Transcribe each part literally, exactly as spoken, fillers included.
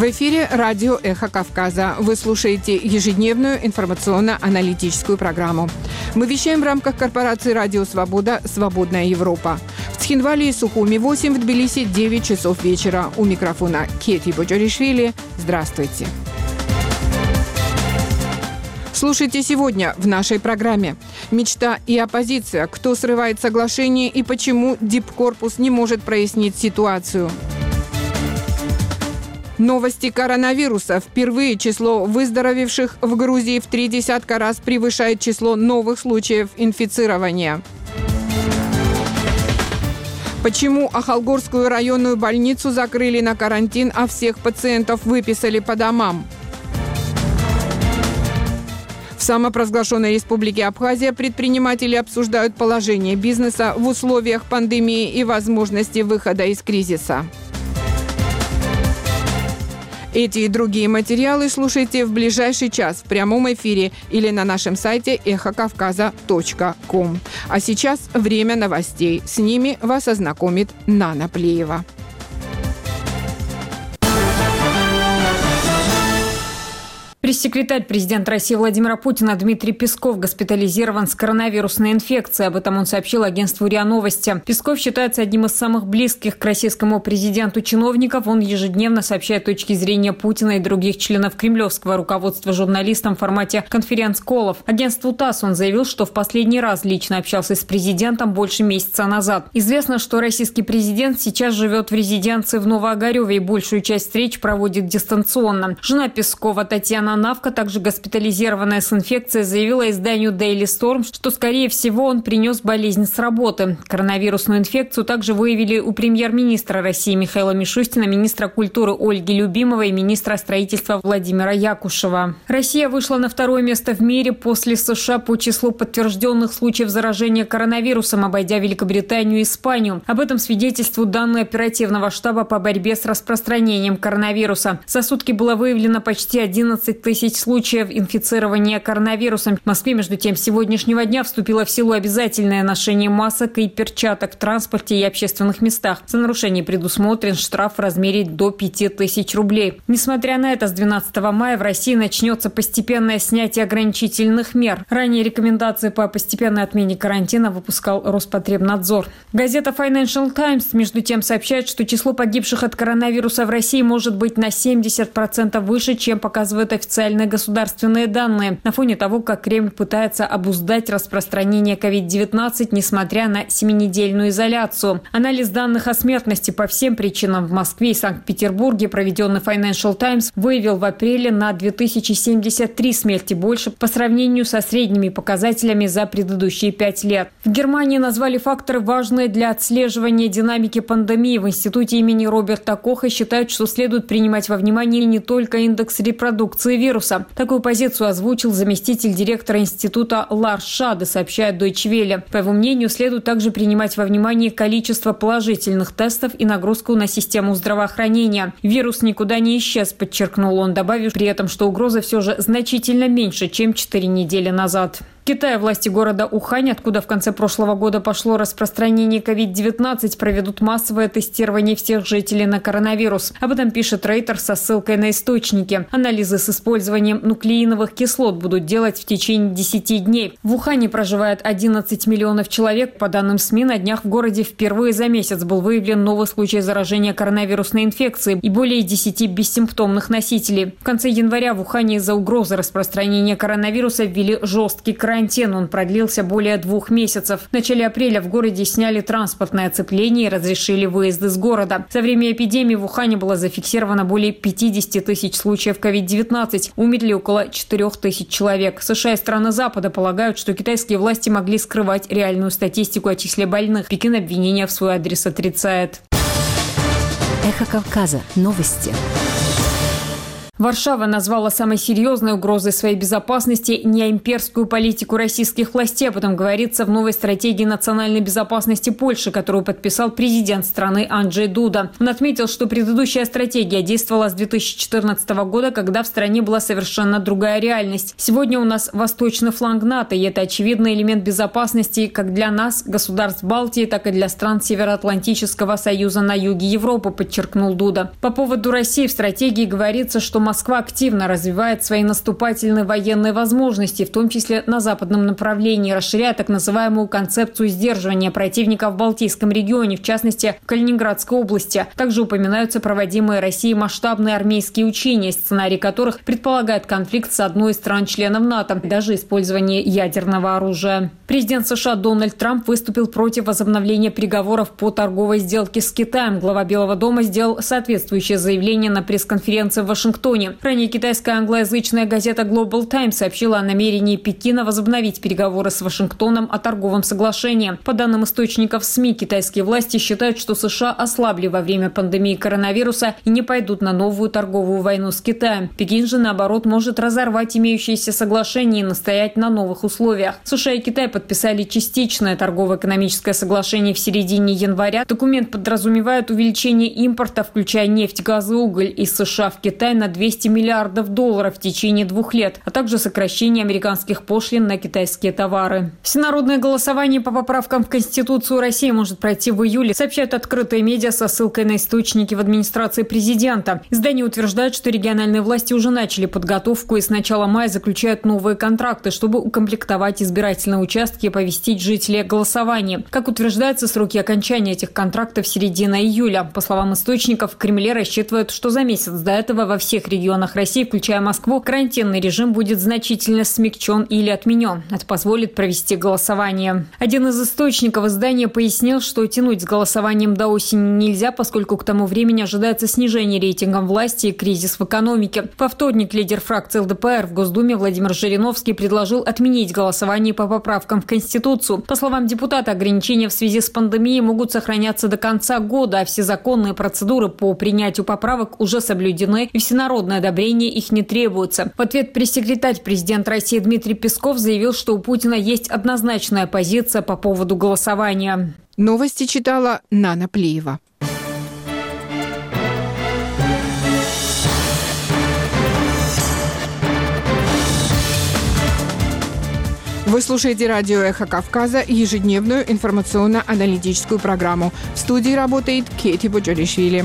В эфире радио «Эхо Кавказа». Вы слушаете ежедневную информационно-аналитическую программу. Мы вещаем в рамках корпорации «Радио Свобода. Свободная Европа». В Цхинвале и Сухуми восемь, в Тбилиси девять часов вечера. У микрофона Кети Боджоришвили. Здравствуйте. Слушайте сегодня в нашей программе. Мечта и оппозиция. Кто срывает соглашение и почему Дипкорпус не может прояснить ситуацию. Новости коронавируса. Впервые число выздоровевших в Грузии в три десятка раз превышает число новых случаев инфицирования. Почему Ахалгорскую районную больницу закрыли на карантин, а всех пациентов выписали по домам? В самопровозглашенной республике Абхазия предприниматели обсуждают положение бизнеса в условиях пандемии и возможности выхода из кризиса. Эти и другие материалы слушайте в ближайший час в прямом эфире или на нашем сайте эхо кавказа точка ком. А сейчас время новостей. С ними вас ознакомит Нана Плеева. Пресс-секретарь президента России Владимира Путина Дмитрий Песков госпитализирован с коронавирусной инфекцией. Об этом он сообщил агентству РИА Новости. Песков считается одним из самых близких к российскому президенту чиновников. Он ежедневно сообщает точки зрения Путина и других членов кремлевского руководства журналистам в формате конференц-коллов. Агентству ТАСС он заявил, что в последний раз лично общался с президентом больше месяца назад. Известно, что российский президент сейчас живет в резиденции в Новоогареве и большую часть встреч проводит дистанционно. Жена Пескова Татьяна Навка, также госпитализированная с инфекцией, заявила изданию Daily Storm, что, скорее всего, он принес болезнь с работы. Коронавирусную инфекцию также выявили у премьер-министра России Михаила Мишустина, министра культуры Ольги Любимовой и министра строительства Владимира Якушева. Россия вышла на второе место в мире после США по числу подтвержденных случаев заражения коронавирусом, обойдя Великобританию и Испанию. Об этом свидетельствуют данные оперативного штаба по борьбе с распространением коронавируса. За сутки было выявлено почти одиннадцать тысяч случаев инфицирования коронавирусом. В Москве, между тем, с сегодняшнего дня вступило в силу обязательное ношение масок и перчаток в транспорте и общественных местах. За нарушение предусмотрен штраф в размере до пяти тысяч рублей. Несмотря на это, с двенадцатого мая в России начнется постепенное снятие ограничительных мер. Ранее рекомендации по постепенной отмене карантина выпускал Роспотребнадзор. Газета Financial Times, между тем, сообщает, что число погибших от коронавируса в России может быть на семьдесят процентов выше, чем показывают официальные официальные государственные данные, на фоне того, как Кремль пытается обуздать распространение ковид девятнадцать, несмотря на семинедельную изоляцию. Анализ данных о смертности по всем причинам в Москве и Санкт-Петербурге, проведенный Financial Times, выявил в апреле на две тысячи семьдесят три смерти больше по сравнению со средними показателями за предыдущие пять лет. В Германии назвали факторы, важные для отслеживания динамики пандемии. В институте имени Роберта Коха считают, что следует принимать во внимание не только индекс репродукции вируса. Такую позицию озвучил заместитель директора института Ларс Шаде, сообщает Deutsche Welle. По его мнению, следует также принимать во внимание количество положительных тестов и нагрузку на систему здравоохранения. Вирус никуда не исчез, подчеркнул он, добавив при этом, что угроза все же значительно меньше, чем четыре недели назад. В Китае власти города Ухань, откуда в конце прошлого года пошло распространение ковид девятнадцать, проведут массовое тестирование всех жителей на коронавирус. Об этом пишет Рейтер со ссылкой на источники. Анализы с использованием нуклеиновых кислот будут делать в течение десяти дней. В Ухане проживает одиннадцать миллионов человек. По данным СМИ, на днях в городе впервые за месяц был выявлен новый случай заражения коронавирусной инфекцией и более десяти бессимптомных носителей. В конце января в Ухане из-за угрозы распространения коронавируса ввели жесткий карантин. Карантин он продлился более двух месяцев. В начале апреля в городе сняли транспортное оцепление и разрешили выезд из города. За время эпидемии в Ухане было зафиксировано более пятидесяти тысяч случаев ковид девятнадцать. Умерли около четырех тысяч человек. США и страны Запада полагают, что китайские власти могли скрывать реальную статистику о числе больных. Пекин обвинения в свой адрес отрицает. Эхо Кавказа. Новости. Варшава назвала самой серьезной угрозой своей безопасности не имперскую политику российских властей, об этом говорится в новой стратегии национальной безопасности Польши, которую подписал президент страны Анджей Дуда. Он отметил, что предыдущая стратегия действовала с две тысячи четырнадцатого года, когда в стране была совершенно другая реальность. Сегодня у нас восточный фланг НАТО, и это очевидный элемент безопасности как для нас, государств Балтии, так и для стран Североатлантического союза на юге Европы, подчеркнул Дуда. По поводу России в стратегии говорится, что Москва активно развивает свои наступательные военные возможности, в том числе на западном направлении, расширяя так называемую концепцию сдерживания противника в Балтийском регионе, в частности, в Калининградской области. Также упоминаются проводимые Россией масштабные армейские учения, сценарий которых предполагает конфликт с одной из стран-членов НАТО, даже использование ядерного оружия. Президент США Дональд Трамп выступил против возобновления переговоров по торговой сделке с Китаем. Глава Белого дома сделал соответствующее заявление на пресс-конференции в Вашингтоне. Ранее китайская англоязычная газета Global Times сообщила о намерении Пекина возобновить переговоры с Вашингтоном о торговом соглашении. По данным источников СМИ, китайские власти считают, что США ослабли во время пандемии коронавируса и не пойдут на новую торговую войну с Китаем. Пекин же, наоборот, может разорвать имеющиеся соглашения и настоять на новых условиях. США и Китай подписали частичное торгово-экономическое соглашение в середине января. Документ подразумевает увеличение импорта, включая нефть, газ и уголь, из США в Китай на двести миллиардов долларов в течение двух лет, а также сокращение американских пошлин на китайские товары. Всенародное голосование по поправкам в Конституцию России может пройти в июле, сообщают открытые медиа со ссылкой на источники в администрации президента. Издание утверждает, что региональные власти уже начали подготовку и с начала мая заключают новые контракты, чтобы укомплектовать избирательные участки и оповестить жителей о голосовании. Как утверждается, сроки окончания этих контрактов середина июля. По словам источников, в Кремле рассчитывают, что за месяц до этого во всех регионах России, включая Москву, карантинный режим будет значительно смягчен или отменен. Это позволит провести голосование. Один из источников издания пояснил, что тянуть с голосованием до осени нельзя, поскольку к тому времени ожидается снижение рейтингов власти и кризис в экономике. Во вторник лидер фракции эл дэ пэ эр в Госдуме Владимир Жириновский предложил отменить голосование по поправкам в Конституцию. По словам депутата, ограничения в связи с пандемией могут сохраняться до конца года, а все законные процедуры по принятию поправок уже соблюдены, и всенародное одобрение их не требуется. В ответ пресс-секретарь президента России Дмитрий Песков заявил, что у Путина есть однозначная позиция по поводу голосования. Новости читала Нана Плиева. Вы слушаете радио «Эхо Кавказа», ежедневную информационно-аналитическую программу. В студии работает Кети Боджоришвили.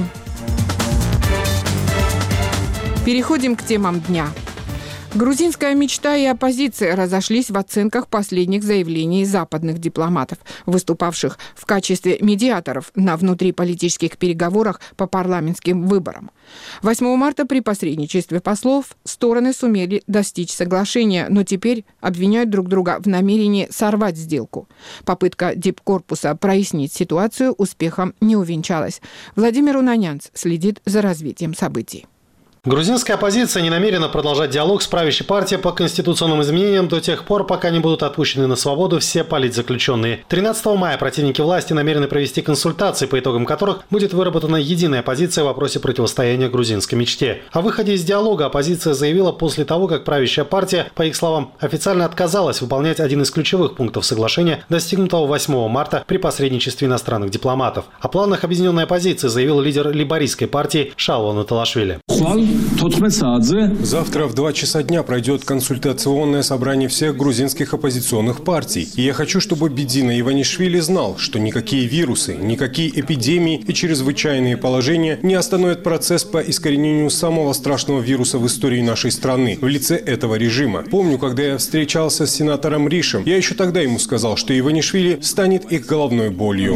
Переходим к темам дня. Грузинская мечта и оппозиция разошлись в оценках последних заявлений западных дипломатов, выступавших в качестве медиаторов на внутриполитических переговорах по парламентским выборам. восьмого марта при посредничестве послов стороны сумели достичь соглашения, но теперь обвиняют друг друга в намерении сорвать сделку. Попытка дипкорпуса прояснить ситуацию успехом не увенчалась. Владимир Унанянц следит за развитием событий. Грузинская оппозиция не намерена продолжать диалог с правящей партией по конституционным изменениям до тех пор, пока не будут отпущены на свободу все политзаключенные. тринадцатого мая противники власти намерены провести консультации, по итогам которых будет выработана единая позиция в вопросе противостояния грузинской мечте. О выходе из диалога оппозиция заявила после того, как правящая партия, по их словам, официально отказалась выполнять один из ключевых пунктов соглашения, достигнутого восьмого марта при посредничестве иностранных дипломатов. О планах объединенной оппозиции заявил лидер лейбористской партии Шалва Наталашвили. Завтра в два часа дня пройдет консультационное собрание всех грузинских оппозиционных партий. И я хочу, чтобы Бедзина Иванишвили знал, что никакие вирусы, никакие эпидемии и чрезвычайные положения не остановят процесс по искоренению самого страшного вируса в истории нашей страны в лице этого режима. Помню, когда я встречался с сенатором Ришем, я еще тогда ему сказал, что Иванишвили станет их головной болью.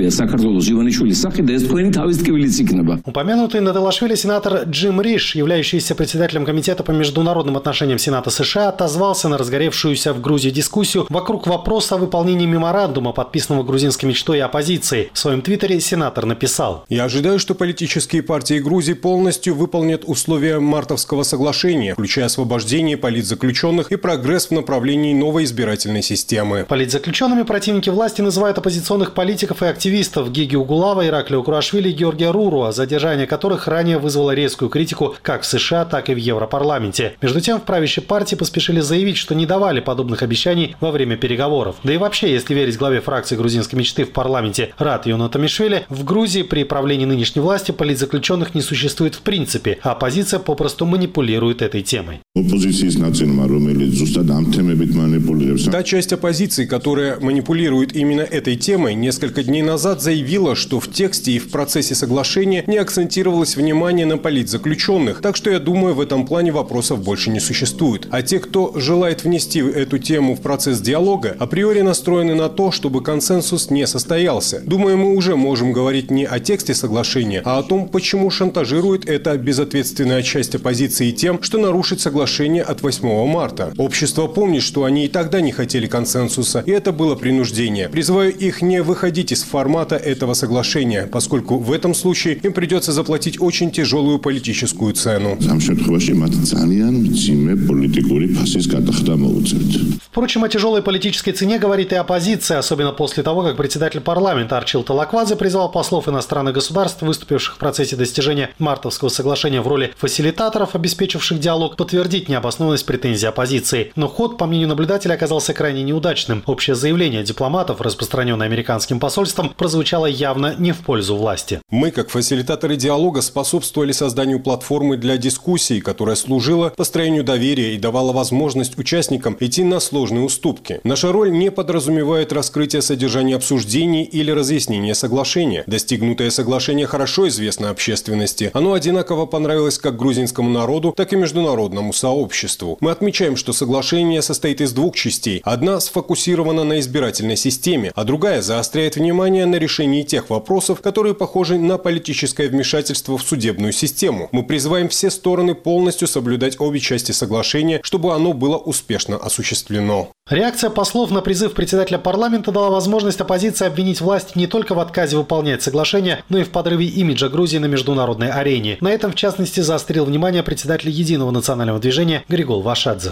Упомянутый Наталашвили сенатор Джим Риш, являющийся председателем Комитета по международным отношениям Сената США, отозвался на разгоревшуюся в Грузии дискуссию вокруг вопроса о выполнении меморандума, подписанного грузинской мечтой и оппозицией. В своем твиттере сенатор написал: «Я ожидаю, что политические партии Грузии полностью выполнят условия Мартовского соглашения, включая освобождение политзаключенных и прогресс в направлении новой избирательной системы». Политзаключенными противники власти называют оппозиционных политиков и активистов Гиги Угулава, Ираклия Курашвили и Георгия Руруа, задержание которых ранее вызвало резкую критику как в США, так и в Европарламенте. Между тем, в правящей партии поспешили заявить, что не давали подобных обещаний во время переговоров. Да и вообще, если верить главе фракции грузинской мечты в парламенте Рад Йонатамишвили, в Грузии при правлении нынешней власти политзаключенных не существует в принципе, а оппозиция попросту манипулирует этой темой. Та часть оппозиции, которая манипулирует именно этой темой, несколько дней назад заявила, что в тексте и в процессе соглашения не акцентировалось внимание на политзаключенных, так что я думаю, в этом плане вопросов больше не существует. А те, кто желает внести эту тему в процесс диалога, априори настроены на то, чтобы консенсус не состоялся. Думаю, мы уже можем говорить не о тексте соглашения, а о том, почему шантажирует эта безответственная часть оппозиции тем, что нарушит соглашение от восьмого марта. Общество помнит, что они и тогда не хотели консенсуса, и это было принуждение. Призываю их не выходить из формата этого соглашения, поскольку в этом случае им придется заплатить очень тяжелую политическую цену. Впрочем, о тяжелой политической цене говорит и оппозиция, особенно после того, как председатель парламента Арчил Талаквадзе призвал послов иностранных государств, выступивших в процессе достижения мартовского соглашения в роли фасилитаторов, обеспечивших диалог, подтвердить необоснованность претензий оппозиции. Но ход, по мнению наблюдателя, оказался крайне неудачным. Общее заявление дипломатов, распространенное американским посольством, прозвучало явно не в пользу власти. Мы, как фасилитаторы диалога, способствовали созданию платформы для дискуссий, которая служила построению доверия и давала возможность участникам идти на сложные уступки. Наша роль не подразумевает раскрытие содержания обсуждений или разъяснение соглашения. Достигнутое соглашение хорошо известно общественности. Оно одинаково понравилось как грузинскому народу, так и международному сообществу. Мы отмечаем, что соглашение состоит из двух частей. Одна сфокусирована на избирательной системе, а другая заостряет внимание на решении тех вопросов, которые похожи на политическое вмешательство в судебную систему. Мы призываем все стороны полностью соблюдать обе части соглашения, чтобы оно было успешно осуществлено. Реакция послов на призыв председателя парламента дала возможность оппозиции обвинить власть не только в отказе выполнять соглашение, но и в подрыве имиджа Грузии на международной арене. На этом, в частности, заострил внимание председатель Единого национального движения Григол Вашадзе.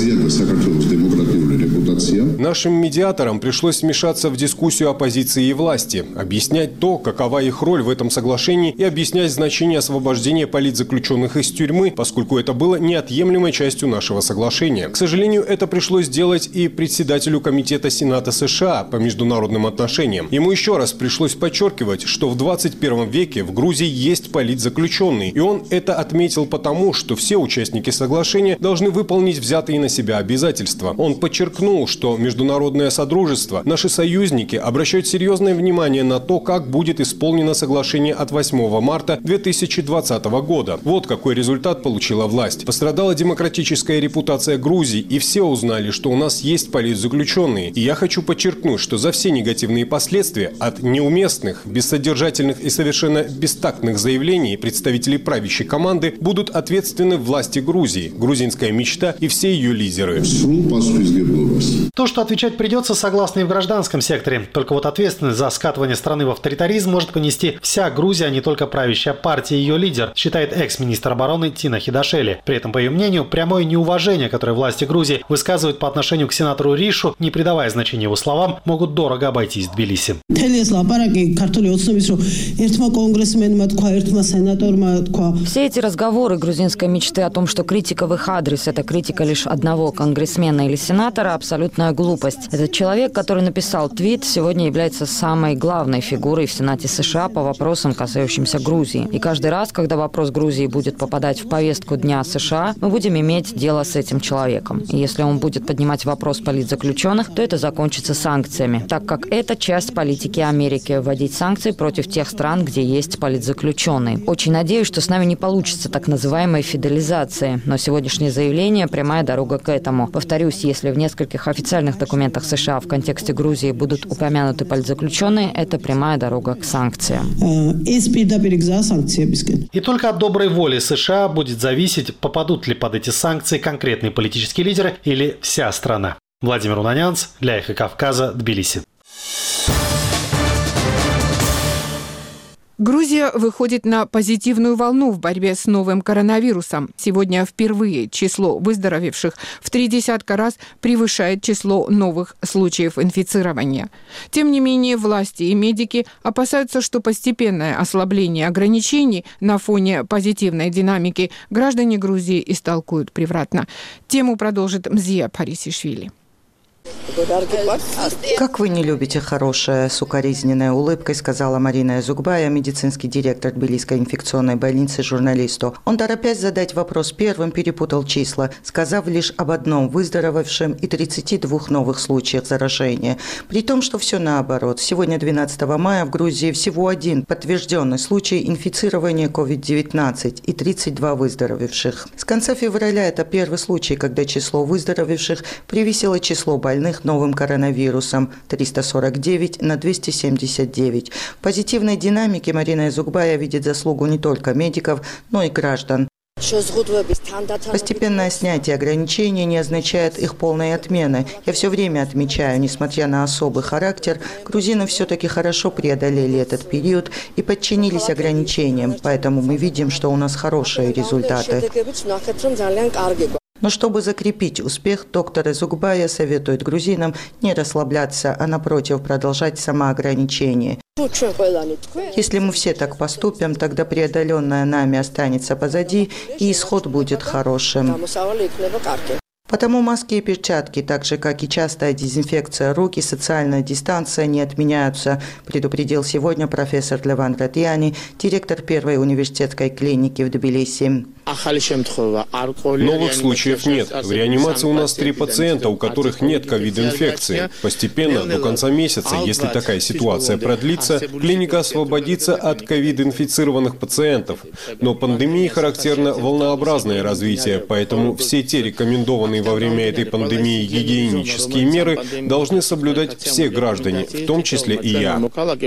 Нашим медиаторам пришлось вмешаться в дискуссию оппозиции и власти, объяснять то, какова их роль в этом соглашении, и объяснять значение освобождения политзаключенных из тюрьмы, поскольку это было неотъемлемой частью нашего соглашения. К сожалению, это пришлось делать и председателю Комитета Сената США по международным отношениям. Ему еще раз пришлось подчеркивать, что в двадцать первом веке в Грузии есть политзаключенные, и он это отметил потому, что все участники соглашения должны выполнить взятые на себя обязательства. Он подчеркнул, что международное содружество, наши союзники обращают серьезное внимание на то, как будет исполнено соглашение от восьмого марта две тысячи двадцатого года. Вот какой результат получила власть. Пострадала демократическая репутация Грузии, и все узнали, что у нас есть политзаключенные. И я хочу подчеркнуть, что за все негативные последствия от неуместных, бессодержательных и совершенно бестактных заявлений представителей правящей команды будут ответственны власти Грузии, грузинская мечта и все ее лидеры. То, что отвечать придется, согласно и в гражданском секторе. Только вот ответственность за скатывание страны в авторитаризм может понести вся Грузия, а не только правящая партия и ее лидер, считает экс-министр обороны Тина Хидашели. При этом, по ее мнению, прямое неуважение, которое власти Грузии высказывают по отношению к сенатору Ришу, не придавая значения его словам, могут дорого обойтись в Тбилиси. Все эти разговоры грузинской мечты о том, что критика в их адрес – это критика лишь одного конгрессмена или сенатора, абсолютная глупость. Этот человек, который написал твит, сегодня является самой главной фигурой в Сенате США по вопросам, касающимся Грузии. И каждый раз, когда вопрос Грузии будет попадать в повестку дня США, мы будем иметь дело с этим человеком. И если он будет поднимать вопрос политзаключенных, то это закончится санкциями, так как это часть политики Америки – вводить санкции против тех стран, где есть политзаключенные. Очень надеюсь, что с нами не получится так называемой фиделизации, но сегодняшнее заявление – прямая дорога к этому. Повторюсь, если в нескольких официальных документах США в контексте Грузии будут упомянуты политзаключенные, это прямая дорога к санкциям. И только от доброй воли США будет зависеть, попадут ли под эти санкции конкретные политические лидеры или вся страна. Владимир Унанянц для Эхо Кавказа, Тбилиси. Грузия выходит на позитивную волну в борьбе с новым коронавирусом. Сегодня впервые число выздоровевших в три десятка раз превышает число новых случаев инфицирования. Тем не менее, власти и медики опасаются, что постепенное ослабление ограничений на фоне позитивной динамики граждане Грузии истолкуют превратно. Тему продолжит Мзия Парисишвили. Как вы не любите хорошее, с укоризненной улыбкой сказала Марина Зугбая, медицинский директор Тбилисской инфекционной больницы, журналисту. Он, торопясь задать вопрос первым, перепутал числа, сказав лишь об одном выздоровевшем и тридцати двух новых случаях заражения. При том, что все наоборот. Сегодня, двенадцатого мая, в Грузии всего один подтвержденный случай инфицирования ковид девятнадцать и тридцать два выздоровевших. С конца февраля это первый случай, когда число выздоровевших превысило число больных новым коронавирусом – триста сорок девять на двести семьдесят девять. В позитивной динамике Марина Зугбая видит заслугу не только медиков, но и граждан. Постепенное снятие ограничений не означает их полной отмены. Я все время отмечаю, несмотря на особый характер, грузины все-таки хорошо преодолели этот период и подчинились ограничениям, поэтому мы видим, что у нас хорошие результаты. Но чтобы закрепить успех, доктор Зугбая советует грузинам не расслабляться, а напротив продолжать самоограничение. Если мы все так поступим, тогда преодоленное нами останется позади, и исход будет хорошим. Потому маски и перчатки, так же, как и частая дезинфекция рук и социальная дистанция, не отменяются, предупредил сегодня профессор Леван Ратьяни, директор первой университетской клиники в Тбилиси. Новых случаев нет. В реанимации у нас три пациента, у которых нет ковид-инфекции. Постепенно, до конца месяца, если такая ситуация продлится, клиника освободится от ковид-инфицированных пациентов. Но пандемии характерно волнообразное развитие, поэтому все те рекомендованные во время этой пандемии гигиенические меры должны соблюдать все граждане, в том числе и я.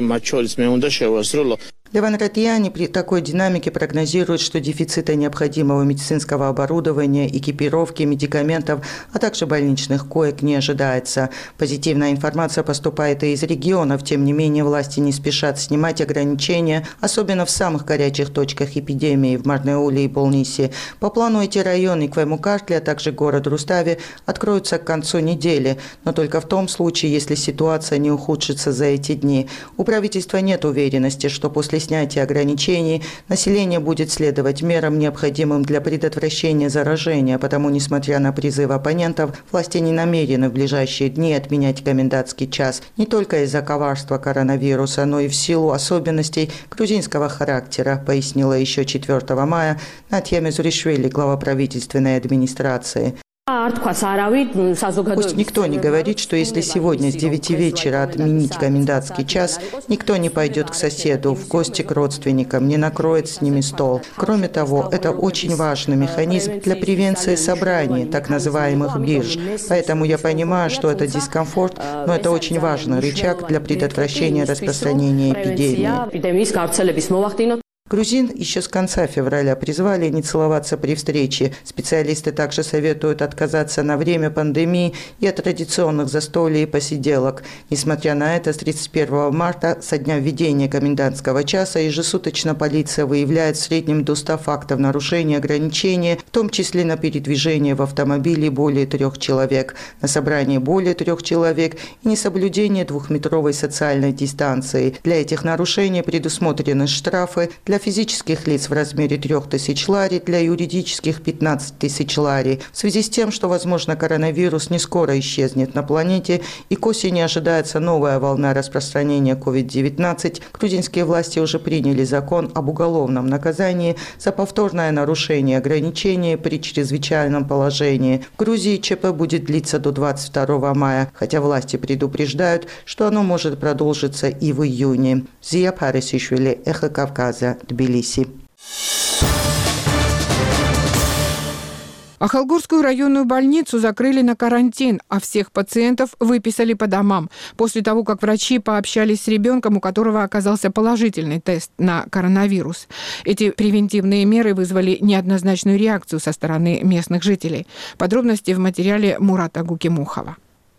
Леван Ратьяни при такой динамике прогнозирует, что дефицита необходимого медицинского оборудования, экипировки, медикаментов, а также больничных коек не ожидается. Позитивная информация поступает и из регионов. Тем не менее, власти не спешат снимать ограничения, особенно в самых горячих точках эпидемии в Марнеуле и Болнисе. По плану эти районы Кваймукартли, а также город Рустави откроются к концу недели, но только в том случае, если ситуация не ухудшится за эти дни. У правительства нет уверенности, что после снятия ограничений население будет следовать мерам, необходимым для предотвращения заражения, потому, несмотря на призывы оппонентов, власти не намерены в ближайшие дни отменять комендантский час не только из-за коварства коронавируса, но и в силу особенностей грузинского характера, пояснила еще четвёртого мая Натья Мезуришвили, глава правительственной администрации. Пусть никто не говорит, что если сегодня с девяти вечера отменить комендантский час, никто не пойдет к соседу, в гости к родственникам, не накроет с ними стол. Кроме того, это очень важный механизм для превенции собраний, так называемых бирж. Поэтому я понимаю, что это дискомфорт, но это очень важный рычаг для предотвращения распространения эпидемии. Грузин еще с конца февраля призвали не целоваться при встрече. Специалисты также советуют отказаться на время пандемии и от традиционных застолий и посиделок. Несмотря на это, с тридцать первого марта, со дня введения комендантского часа, ежесуточно полиция выявляет в среднем до ста фактов нарушения ограничения, в том числе на передвижение в автомобиле более трех человек, на собрании более трех человек и несоблюдение двухметровой социальной дистанции. Для этих нарушений предусмотрены штрафы для физических лиц в размере трех тысяч лари, для юридических пятнадцать тысяч лари. В связи с тем, что, возможно, коронавирус не скоро исчезнет на планете и к осени ожидается новая волна распространения ковид девятнадцать, грузинские власти уже приняли закон об уголовном наказании за повторное нарушение ограничений при чрезвычайном положении. В Грузии ЧП будет длиться до двадцать второго мая, хотя власти предупреждают, что оно может продолжиться и в июне. Зия Парисишвили, Эхо Кавказа, Тбилиси. Ахалгорскую районную больницу закрыли на карантин, а всех пациентов выписали по домам, после того, как врачи пообщались с ребенком, у которого оказался положительный тест на коронавирус. Эти превентивные меры вызвали неоднозначную реакцию со стороны местных жителей. Подробности в материале Мурата Гукимухова.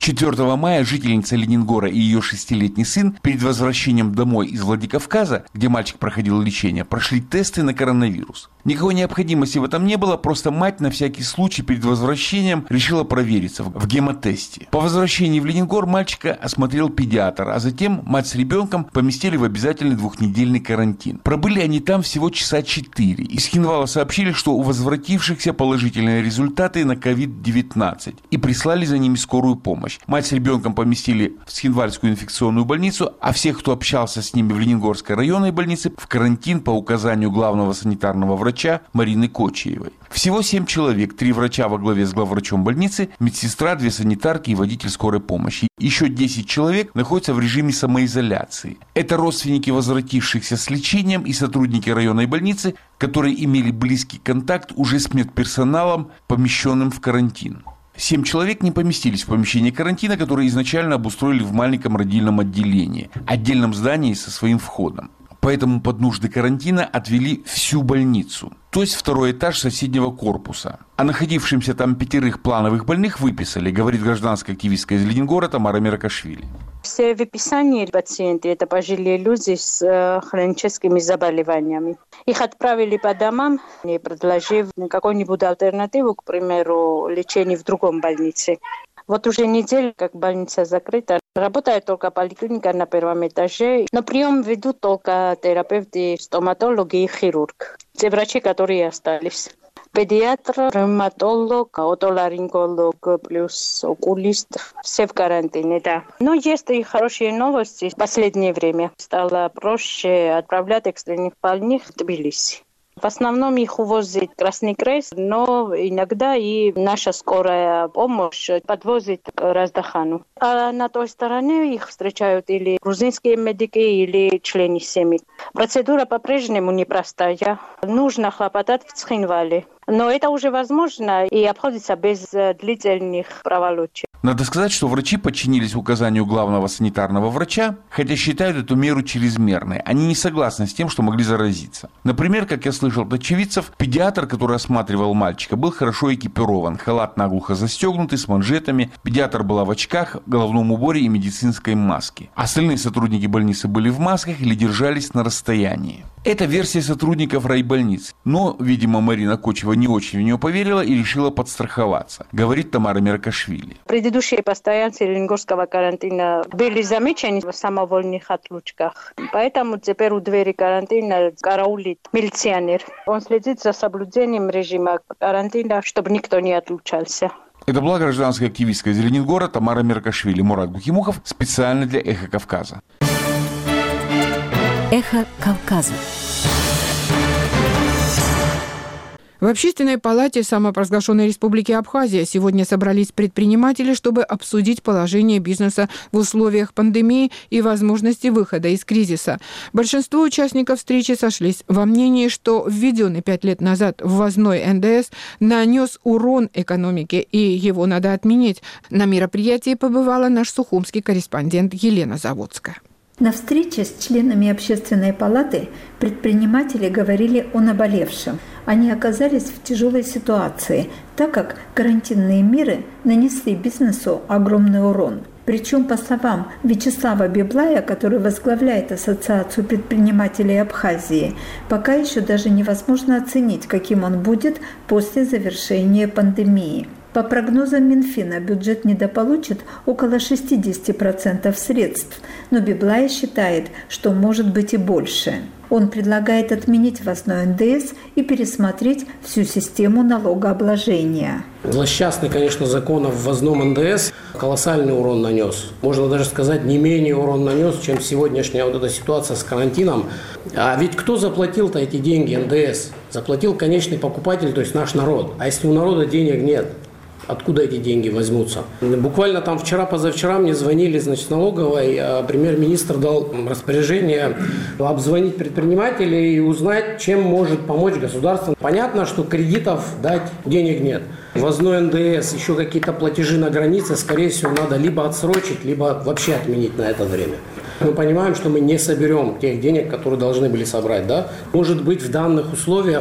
четвёртого мая жительница Ленингора и ее шестилетний сын перед возвращением домой из Владикавказа, где мальчик проходил лечение, прошли тесты на коронавирус. Никакой необходимости в этом не было, просто мать на всякий случай перед возвращением решила провериться в гемотесте. По возвращении в Ленингор мальчика осмотрел педиатр, а затем мать с ребенком поместили в обязательный двухнедельный карантин. Пробыли они там всего часа четыре. Из Хинвала сообщили, что у возвратившихся положительные результаты на ковид девятнадцать и прислали за ними скорую помощь. Мать с ребенком поместили в Схинвальскую инфекционную больницу, а всех, кто общался с ними в Лениногорской районной больнице, в карантин по указанию главного санитарного врача Марины Кочиевой. Всего семь человек, три врача во главе с главврачом больницы, медсестра, две санитарки и водитель скорой помощи. Еще десять человек находятся в режиме самоизоляции. Это родственники возвратившихся с лечением и сотрудники районной больницы, которые имели близкий контакт уже с медперсоналом, помещенным в карантин. Семь человек не поместились в помещение карантина, которое изначально обустроили в маленьком родильном отделении, отдельном здании со своим входом. Поэтому под нужды карантина отвели всю больницу, то есть второй этаж соседнего корпуса. А находившимся там пятерых плановых больных выписали, говорит гражданская активистка из Ленингора Тамара Меркашвили. Все выписанные пациенты – это пожилые люди с хроническими заболеваниями. Их отправили по домам, не предложив какую-нибудь альтернативу, к примеру, лечения в другом больнице. Вот уже неделю, как больница закрыта, работает только поликлиника на первом этаже, но прием ведут только терапевты, стоматологи и хирург. Те врачи, которые остались. Педиатр, ревматолог, отоларинголог, плюс окулист. Все в карантине, да. Но есть и хорошие новости. В последнее время стало проще отправлять экстренных больных в Тбилиси. В основном их увозит Красный Крест, но иногда и наша скорая помощь подвозит к Раздахану. А на той стороне их встречают или грузинские медики, или члены семьи. Процедура по-прежнему непростая. Нужно хлопотать в Цхинвале. Но это уже возможно и обходится без длительных проволочек. Надо сказать, что врачи подчинились указанию главного санитарного врача, хотя считают эту меру чрезмерной. Они не согласны с тем, что могли заразиться. Например, как я слышал от очевидцев, педиатр, который осматривал мальчика, был хорошо экипирован. Халат наглухо застегнутый, с манжетами. Педиатр была в очках, головном уборе и медицинской маске. Остальные сотрудники больницы были в масках или держались на расстоянии. Это версия сотрудников райбольниц. Но, видимо, Марина Кочева не очень в нее поверила и решила подстраховаться, говорит Тамара Меркашвили. Предыдущие постоянцы Ленингорского карантина были замечены в самовольных отлучках. Поэтому теперь у двери карантина караулит милиционер. Он следит за соблюдением режима карантина, чтобы никто не отлучался. Это была гражданская активистка из Ленингора Тамара Меркашвили. Мурат Бухимухов специально для «Эхо Кавказа». «Эхо Кавказа». В Общественной палате самопровозглашенной Республики Абхазия сегодня собрались предприниматели, чтобы обсудить положение бизнеса в условиях пандемии и возможности выхода из кризиса. Большинство участников встречи сошлись во мнении, что введенный пять лет назад ввозной эн дэ эс нанес урон экономике, и его надо отменить. На мероприятии побывала наш сухумский корреспондент Елена Заводская. На встрече с членами Общественной палаты предприниматели говорили о наболевшем. Они оказались в тяжелой ситуации, так как карантинные меры нанесли бизнесу огромный урон. Причем, по словам Вячеслава Беблая, который возглавляет Ассоциацию предпринимателей Абхазии, пока еще даже невозможно оценить, каким он будет после завершения пандемии. По прогнозам Минфина, бюджет недополучит около шестьдесят процентов средств, но Беблай считает, что может быть и больше. Он предлагает отменить ввозной эн дэ эс и пересмотреть всю систему налогообложения. Злосчастный, конечно, закон о ввозном эн дэ эс колоссальный урон нанес. Можно даже сказать, не менее урон нанес, чем сегодняшняя вот эта ситуация с карантином. А ведь кто заплатил-то эти деньги эн дэ эс? Заплатил конечный покупатель, то есть наш народ. А если у народа денег нет? Откуда эти деньги возьмутся? Буквально там вчера-позавчера мне звонили, значит, с налоговой, а премьер-министр дал распоряжение обзвонить предпринимателей и узнать, чем может помочь государство. Понятно, что кредитов дать денег нет. Ввозной эн дэ эс, еще какие-то платежи на границе, скорее всего, надо либо отсрочить, либо вообще отменить на это время. Мы понимаем, что мы не соберем тех денег, которые должны были собрать, да? Может быть, в данных условиях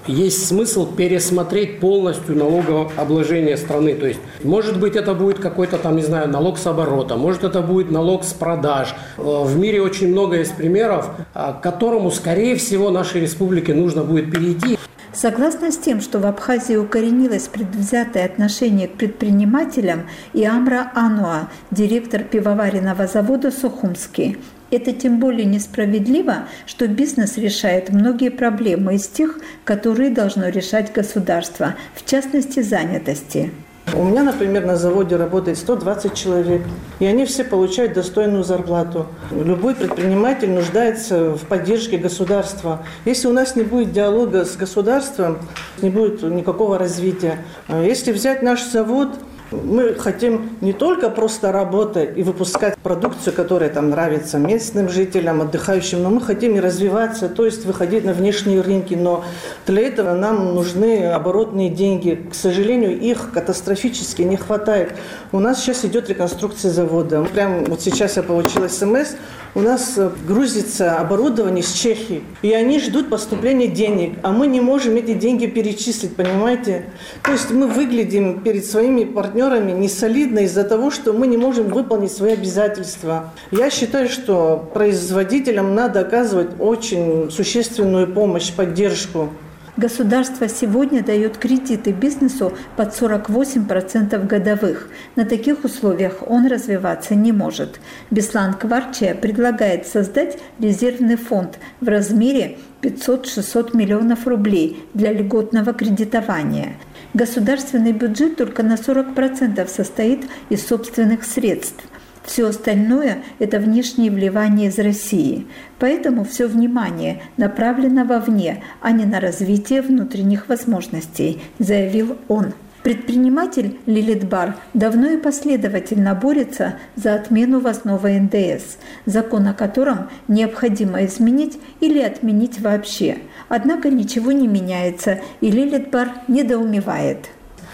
есть смысл пересмотреть полностью налогообложение страны. То есть, может быть, это будет какой-то там, не знаю, налог с оборота, может, это будет налог с продаж. В мире очень много есть примеров, к которому, скорее всего, нашей республике нужно будет перейти. Согласно с тем, что в Абхазии укоренилось предвзятое отношение к предпринимателям, и Амра Ануа, директор пивоваренного завода «Сухумский». Это тем более несправедливо, что бизнес решает многие проблемы из тех, которые должно решать государство, в частности, занятости. У меня, например, на заводе работает сто двадцать человек, и они все получают достойную зарплату. Любой предприниматель нуждается в поддержке государства. Если у нас не будет диалога с государством, не будет никакого развития. Если взять наш завод, мы хотим не только просто работать и выпускать продукцию, которая там нравится местным жителям, отдыхающим, но мы хотим и развиваться, то есть выходить на внешние рынки. Но для этого нам нужны оборотные деньги. К сожалению, их катастрофически не хватает. У нас сейчас идет реконструкция завода. Прямо вот сейчас я получила смс, у нас грузится оборудование с Чехии, и они ждут поступления денег, а мы не можем эти деньги перечислить, понимаете? То есть мы выглядим перед своими партнерами несолидно из-за того, что мы не можем выполнить свои обязательства. Я считаю, что производителям надо оказывать очень существенную помощь, поддержку. Государство сегодня дает кредиты бизнесу под сорок восемь процентов годовых. На таких условиях он развиваться не может. Беслан Кварчия предлагает создать резервный фонд в размере пятьсот-шестьсот миллионов рублей для льготного кредитования. Государственный бюджет только на сорок процентов состоит из собственных средств. Все остальное – это внешние вливания из России. Поэтому все внимание направлено вовне, а не на развитие внутренних возможностей, заявил он. Предприниматель Лилит Бар давно и последовательно борется за отмену ввозного эн дэ эс, закон о котором необходимо изменить или отменить вообще. Однако ничего не меняется, и Лилит Бар недоумевает.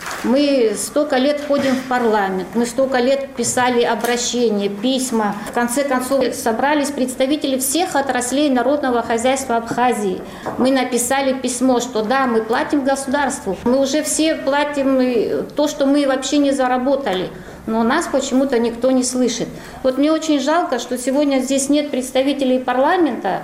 Мы столько лет ходим в парламент, мы столько лет писали обращения, письма. В конце концов, собрались представители всех отраслей народного хозяйства Абхазии. Мы написали письмо, что да, мы платим государству. Мы уже все платим то, что мы вообще не заработали. Но нас почему-то никто не слышит. Вот мне очень жалко, что сегодня здесь нет представителей парламента,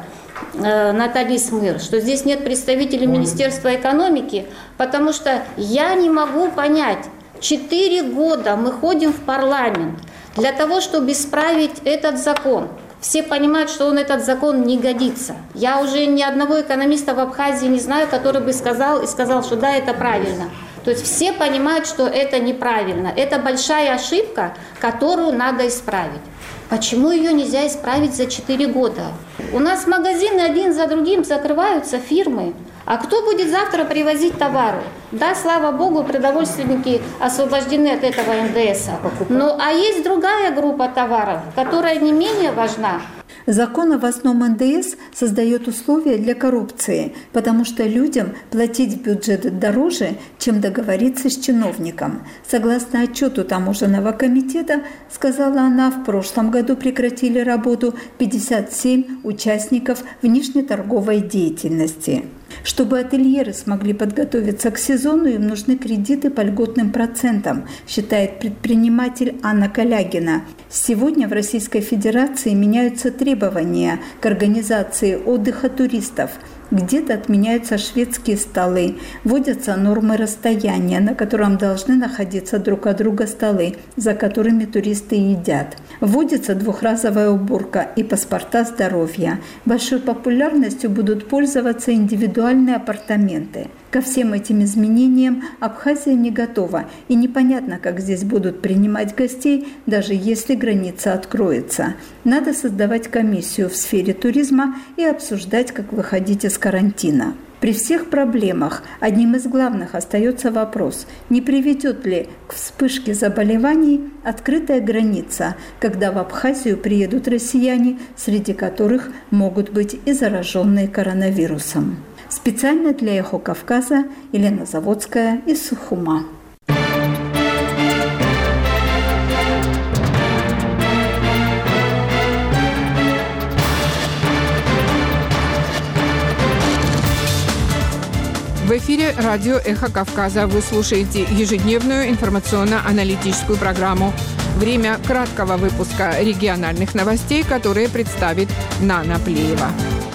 Натали Смыр, что здесь нет представителей Министерства экономики, потому что я не могу понять, четыре года мы ходим в парламент для того, чтобы исправить этот закон. Все понимают, что он, этот закон не годится. Я уже ни одного экономиста в Абхазии не знаю, который бы сказал и сказал, что да, это правильно. То есть все понимают, что это неправильно. Это большая ошибка, которую надо исправить. Почему ее нельзя исправить за четыре года? У нас магазины один за другим закрываются, фирмы. А кто будет завтра привозить товары? Да, слава богу, продовольственники освобождены от этого эн дэ эса. Ну, а есть другая группа товаров, которая не менее важна. Закон о ввозном эн дэ эс создает условия для коррупции, потому что людям платить в бюджет дороже, чем договориться с чиновником. Согласно отчету таможенного комитета, сказала она, в прошлом году прекратили работу пятьдесят семь участников внешнеторговой деятельности. Чтобы ательеры смогли подготовиться к сезону, им нужны кредиты по льготным процентам, считает предприниматель Анна Калягина. Сегодня в Российской Федерации меняются требования к организации отдыха туристов. Где-то отменяются шведские столы, вводятся нормы расстояния, на котором должны находиться друг от друга столы, за которыми туристы едят. Вводится двухразовая уборка и паспорта здоровья. Большой популярностью будут пользоваться индивидуальные апартаменты. Ко всем этим изменениям Абхазия не готова, и непонятно, как здесь будут принимать гостей, даже если граница откроется. Надо создавать комиссию в сфере туризма и обсуждать, как выходить из карантина. При всех проблемах одним из главных остается вопрос, не приведет ли к вспышке заболеваний открытая граница, когда в Абхазию приедут россияне, среди которых могут быть и зараженные коронавирусом. Специально для «Эхо Кавказа» Елена Заводская из Сухума. В В эфире радио «Эхо Кавказа». Вы слушаете ежедневную информационно-аналитическую программу. Время краткого выпуска региональных новостей, которые представит Нана Плеева.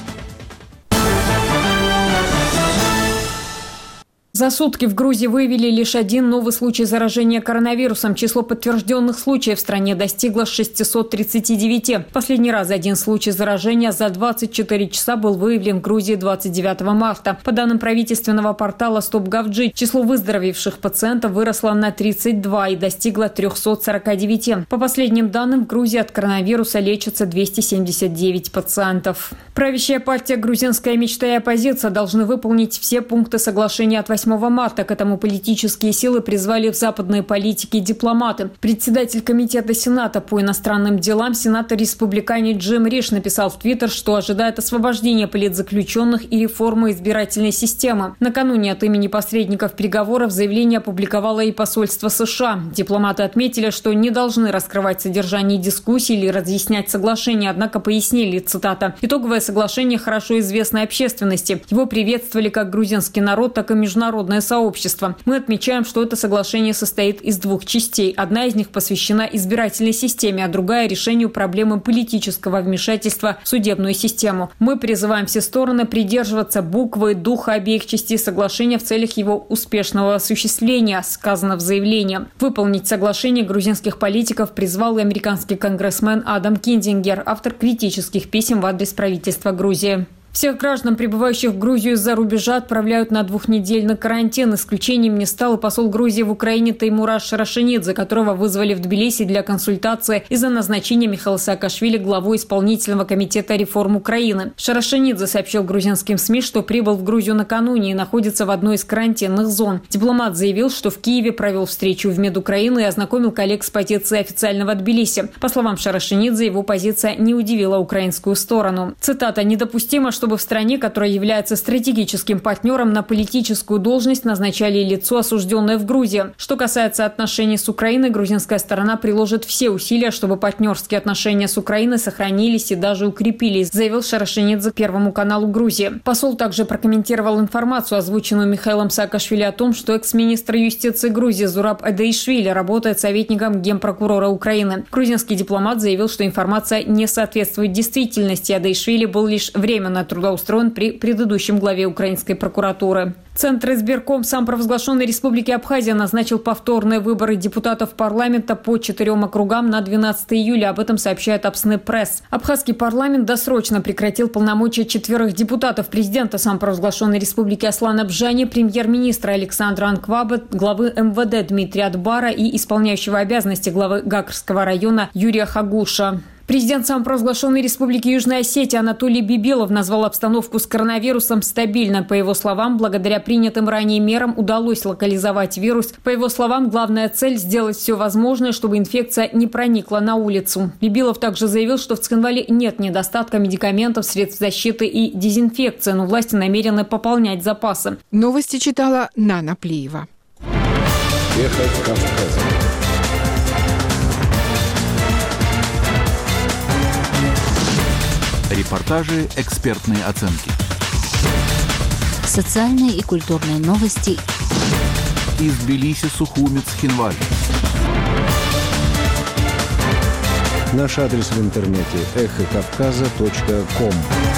За сутки в Грузии выявили лишь один новый случай заражения коронавирусом. Число подтвержденных случаев в стране достигло шестисот тридцати девяти. Последний раз один случай заражения за двадцать четыре часа был выявлен в Грузии двадцать девятого марта. По данным правительственного портала Stop.gov.g, число выздоровевших пациентов выросло на тридцать два и достигло трёхсот сорока девяти. По последним данным, в Грузии от коронавируса лечатся двести семьдесят девять пациентов. Правящая партия «Грузинская мечта» и оппозиция должны выполнить все пункты соглашения от восьмого марта. К этому политические силы призвали в западные политики и дипломаты. Председатель комитета Сената по иностранным делам, сенатор-республиканец Джим Риш, написал в Твиттер, что ожидает освобождения политзаключенных и реформы избирательной системы. Накануне от имени посредников переговоров заявление опубликовало и посольство США. Дипломаты отметили, что не должны раскрывать содержание дискуссий или разъяснять соглашение, однако пояснили, цитата, «Итоговое соглашение хорошо известно общественности. Его приветствовали как грузинский народ, так и международное сообщество. Мы отмечаем, что это соглашение состоит из двух частей. Одна из них посвящена избирательной системе, а другая – решению проблемы политического вмешательства в судебную систему. Мы призываем все стороны придерживаться буквы и духа обеих частей соглашения в целях его успешного осуществления», сказано в заявлении. Выполнить соглашение грузинских политиков призвал и американский конгрессмен Адам Кинзингер, автор критических писем в адрес правительства Грузии. Всех граждан, прибывающих в Грузию из-за рубежа, отправляют на двухнедельный карантин. Исключением не стал и посол Грузии в Украине Теймураз Шарашенидзе, которого вызвали в Тбилиси для консультации из-за назначения Михаила Саакашвили главой исполнительного комитета реформ Украины. Шарашенидзе сообщил грузинским СМИ, что прибыл в Грузию накануне и находится в одной из карантинных зон. Дипломат заявил, что в Киеве провел встречу в МИД Украины и ознакомил коллег с позицией официального Тбилиси. По словам Шарашенидзе, его позиция не удивила украинскую сторону. Цитата: «Недопустимо, что чтобы в стране, которая является стратегическим партнером, на политическую должность назначали лицо, осужденное в Грузии. Что касается отношений с Украиной, грузинская сторона приложит все усилия, чтобы партнерские отношения с Украиной сохранились и даже укрепились», заявил Шарашенидзе Первому каналу Грузии. Посол также прокомментировал информацию, озвученную Михаилом Саакашвили, о том, что экс-министр юстиции Грузии Зураб Эдаишвили работает советником генпрокурора Украины. Грузинский дипломат заявил, что информация не соответствует действительности. Эдаишвили был лишь временно трудоустроен при предыдущем главе украинской прокуратуры. Центр избирком самопровозглашенной Республики Абхазия назначил повторные выборы депутатов парламента по четырем округам на двенадцатое июля. Об этом сообщает Апснеп Пресс. Абхазский парламент досрочно прекратил полномочия четверых депутатов: президента самопровозглашенной Республики Аслана Бжани, премьер-министра Александра Анкваба, главы эм вэ дэ Дмитрия Адбара и исполняющего обязанности главы Гакрского района Юрия Хагуша. Президент самопровозглашенной Республики Южная Осетия Анатолий Бибилов назвал обстановку с коронавирусом стабильной. По его словам, благодаря принятым ранее мерам удалось локализовать вирус. По его словам, главная цель – сделать все возможное, чтобы инфекция не проникла на улицу. Бибилов также заявил, что в Цхинвале нет недостатка медикаментов, средств защиты и дезинфекции, но власти намерены пополнять запасы. Новости читала Нана Плеева. Эхо Кавказа. Репортажи, экспертные оценки. Социальные и культурные новости. Из Тбилиси, Сухуми, Цхинвали. Наш адрес в интернете эхо кавказа точка ком.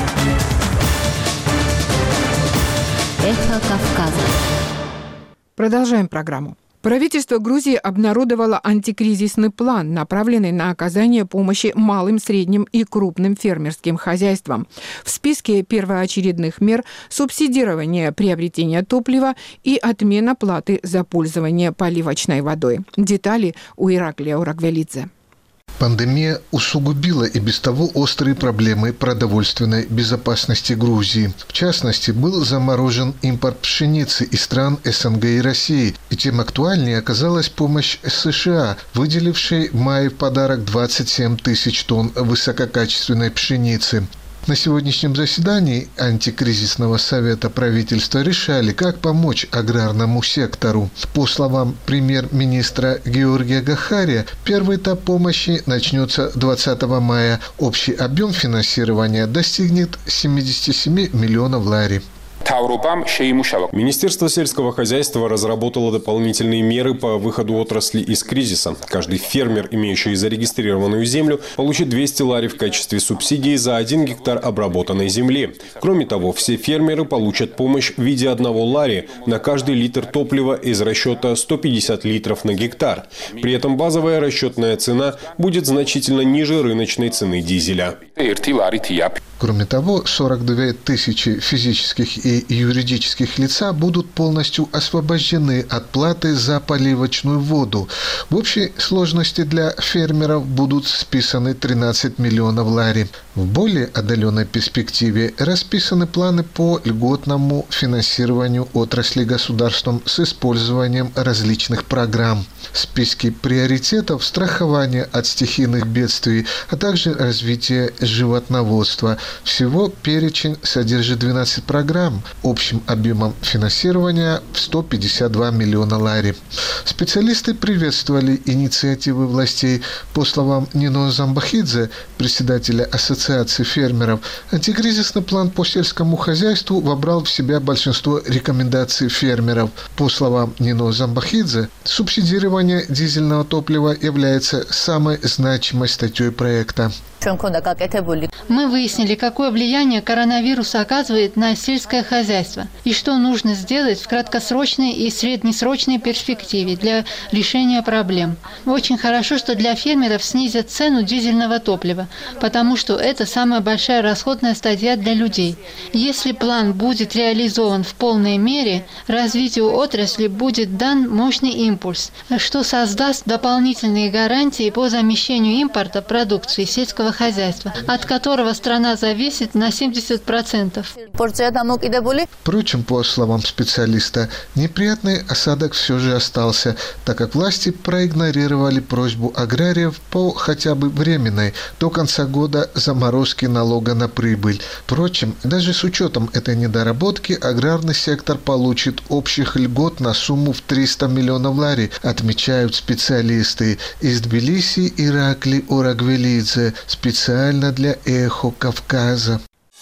Эхо Кавказа. Продолжаем программу. Правительство Грузии обнародовало антикризисный план, направленный на оказание помощи малым, средним и крупным фермерским хозяйствам. В списке первоочередных мер субсидирование приобретения топлива и отмена платы за пользование поливочной водой. Детали у Ираклия Урагвелидзе. Пандемия усугубила и без того острые проблемы продовольственной безопасности Грузии. В частности, был заморожен импорт пшеницы из стран эс эн гэ и России. И тем актуальнее оказалась помощь США, выделившей в мае в подарок двадцать семь тысяч тонн высококачественной пшеницы. На сегодняшнем заседании антикризисного совета правительства решали, как помочь аграрному сектору. По словам премьер-министра Георгия Гахария, первый этап помощи начнется двадцатого мая. Общий объем финансирования достигнет семьдесят семь миллионов лари. Министерство сельского хозяйства разработало дополнительные меры по выходу отрасли из кризиса. Каждый фермер, имеющий зарегистрированную землю, получит двести лари в качестве субсидии за один гектар обработанной земли. Кроме того, все фермеры получат помощь в виде одного лари на каждый литр топлива из расчета сто пятьдесят литров на гектар. При этом базовая расчетная цена будет значительно ниже рыночной цены дизеля. Кроме того, сорок две тысячи физических и юридических лица будут полностью освобождены от платы за поливочную воду. В общей сложности для фермеров будут списаны тринадцать миллионов лари. В более отдаленной перспективе расписаны планы по льготному финансированию отрасли государством с использованием различных программ. Списки приоритетов – страхование от стихийных бедствий, а также развитие животноводства. Всего перечень содержит двенадцать программ общим объемом финансирования в сто пятьдесят два миллиона лари. Специалисты приветствовали инициативы властей. По словам Нино Замбахидзе, председателя Ассоциации фермеров, антикризисный план по сельскому хозяйству вобрал в себя большинство рекомендаций фермеров. По словам Нино Замбахидзе, субсидирование дизельного топлива является самой значимой статьей проекта. Мы выяснили, какое влияние коронавирус оказывает на сельское хозяйство и что нужно сделать в краткосрочной и среднесрочной перспективе для решения проблем. Очень хорошо, что для фермеров снизят цену дизельного топлива, потому что это самая большая расходная статья для людей. Если план будет реализован в полной мере, развитию отрасли будет дан мощный импульс, что создаст дополнительные гарантии по замещению импорта продукции сельского хозяйства, от которого страна зависит на семьдесят процентов. Впрочем, по словам специалиста, неприятный осадок все же остался, так как власти проигнорировали просьбу аграриев по хотя бы временной до конца года заморозки налога на прибыль. Впрочем, даже с учетом этой недоработки аграрный сектор получит общих льгот на сумму в триста миллионов лари, отмечают специалисты. Из Тбилиси Иракли Орагвелидзе специально для «Эхо Кавказа».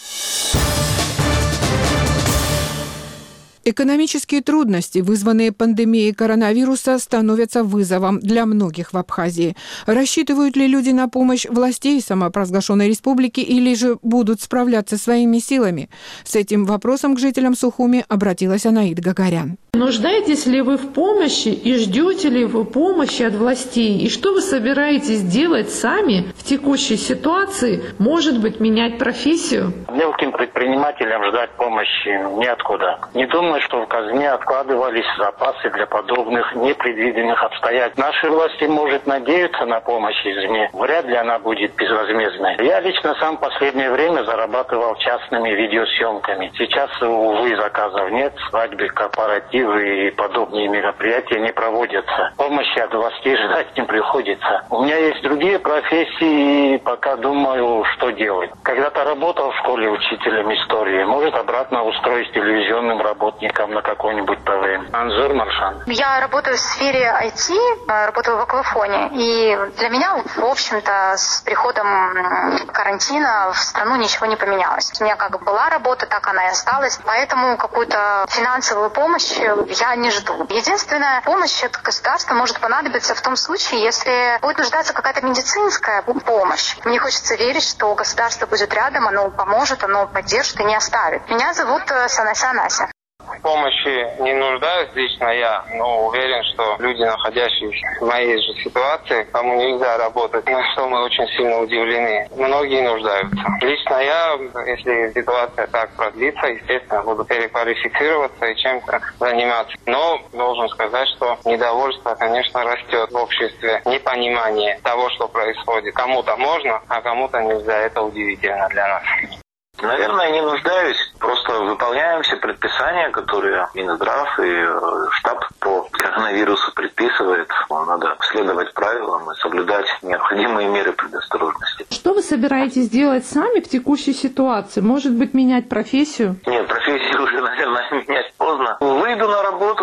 Экономические трудности, вызванные пандемией коронавируса, становятся вызовом для многих в Абхазии. Рассчитывают ли люди на помощь властей самопровозглашенной республики или же будут справляться своими силами? С этим вопросом к жителям Сухуми обратилась Анаид Гагарян. Нуждаетесь ли вы в помощи и ждете ли вы помощи от властей? И что вы собираетесь делать сами в текущей ситуации? Может быть, менять профессию? Мелким предпринимателям ждать помощи неоткуда. Не думаю, что в казне откладывались запасы для подобных непредвиденных обстоятельств. Наши власти, может, надеются на помощь извне. Вряд ли она будет безвозмездной. Я лично сам в последнее время зарабатывал частными видеосъемками. Сейчас, увы, заказов нет, свадьбы, корпоративы и подобные мероприятия не проводятся. Помощи от властей ждать не приходится. У меня есть другие профессии, и пока думаю, что делать. Когда-то работал в школе учителем истории. Может, обратно устроить телевизионным работником на какой-нибудь ТВ. Анзур Маршан. Я работаю в сфере ай ти, работаю в Аквафоне. И для меня, в общем-то, с приходом карантина в страну ничего не поменялось. У меня как была работа, так она и осталась. Поэтому какую-то финансовую помощь я не жду. Единственная помощь от государства может понадобиться в том случае, если будет нуждаться какая-то медицинская помощь. Мне хочется верить, что государство будет рядом, оно поможет, оно поддержит и не оставит. Меня зовут Санася Анася. В помощи не нуждаюсь лично я, но уверен, что люди, находящиеся в моей же ситуации, кому нельзя работать, на что мы очень сильно удивлены. Многие нуждаются. Лично я, если ситуация так продлится, естественно, буду переквалифицироваться и чем-то заниматься. Но должен сказать, что недовольство, конечно, растет в обществе. Непонимание того, что происходит. Кому-то можно, а кому-то нельзя. Это удивительно для нас. Наверное, не нуждаюсь. Просто выполняем все предписания, которые Минздрав и штаб по коронавирусу предписывает. Надо следовать правилам и соблюдать необходимые меры предосторожности. Что вы собираетесь делать сами в текущей ситуации? Может быть, менять профессию? Нет, профессию уже, наверное, менять поздно. Выйду на работу, дальше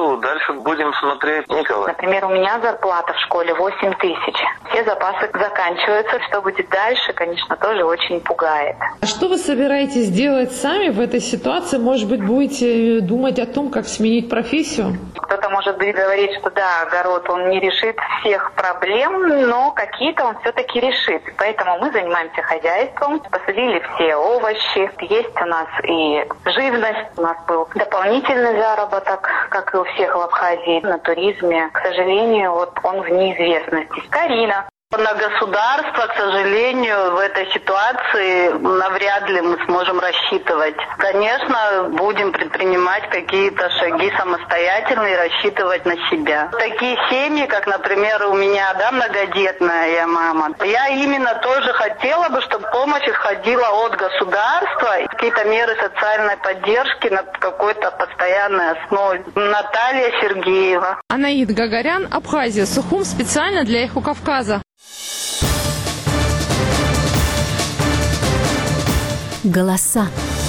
будем смотреть, Николай? Например, у меня зарплата в школе восемь тысяч. Все запасы заканчиваются. Что будет дальше, конечно, тоже очень пугает. А что вы собираетесь делать сами в этой ситуации? Может быть, будете думать о том, как сменить профессию? Кто-то, может быть, говорит, что да, огород, он не решит всех проблем, но какие-то он все-таки решит. Поэтому мы занимаемся хозяйством, посадили все овощи. Есть у нас и живность, у нас был дополнительный заработок, как и у всех в Абхазии, на туризме. К сожалению, вот он в неизвестности. Карина. На государство, к сожалению, в этой ситуации навряд ли мы сможем рассчитывать. Конечно, будем предпринимать какие-то шаги самостоятельно и рассчитывать на себя. Такие семьи, как, например, у меня, да, многодетная я мама, я именно тоже хотела бы, чтобы помощь исходила от государства, какие-то меры социальной поддержки на какой-то постоянной основе. Наталья Сергеева. Анаид Гагарян, Абхазия, Сухум, специально для Эхо Кавказа. Голоса.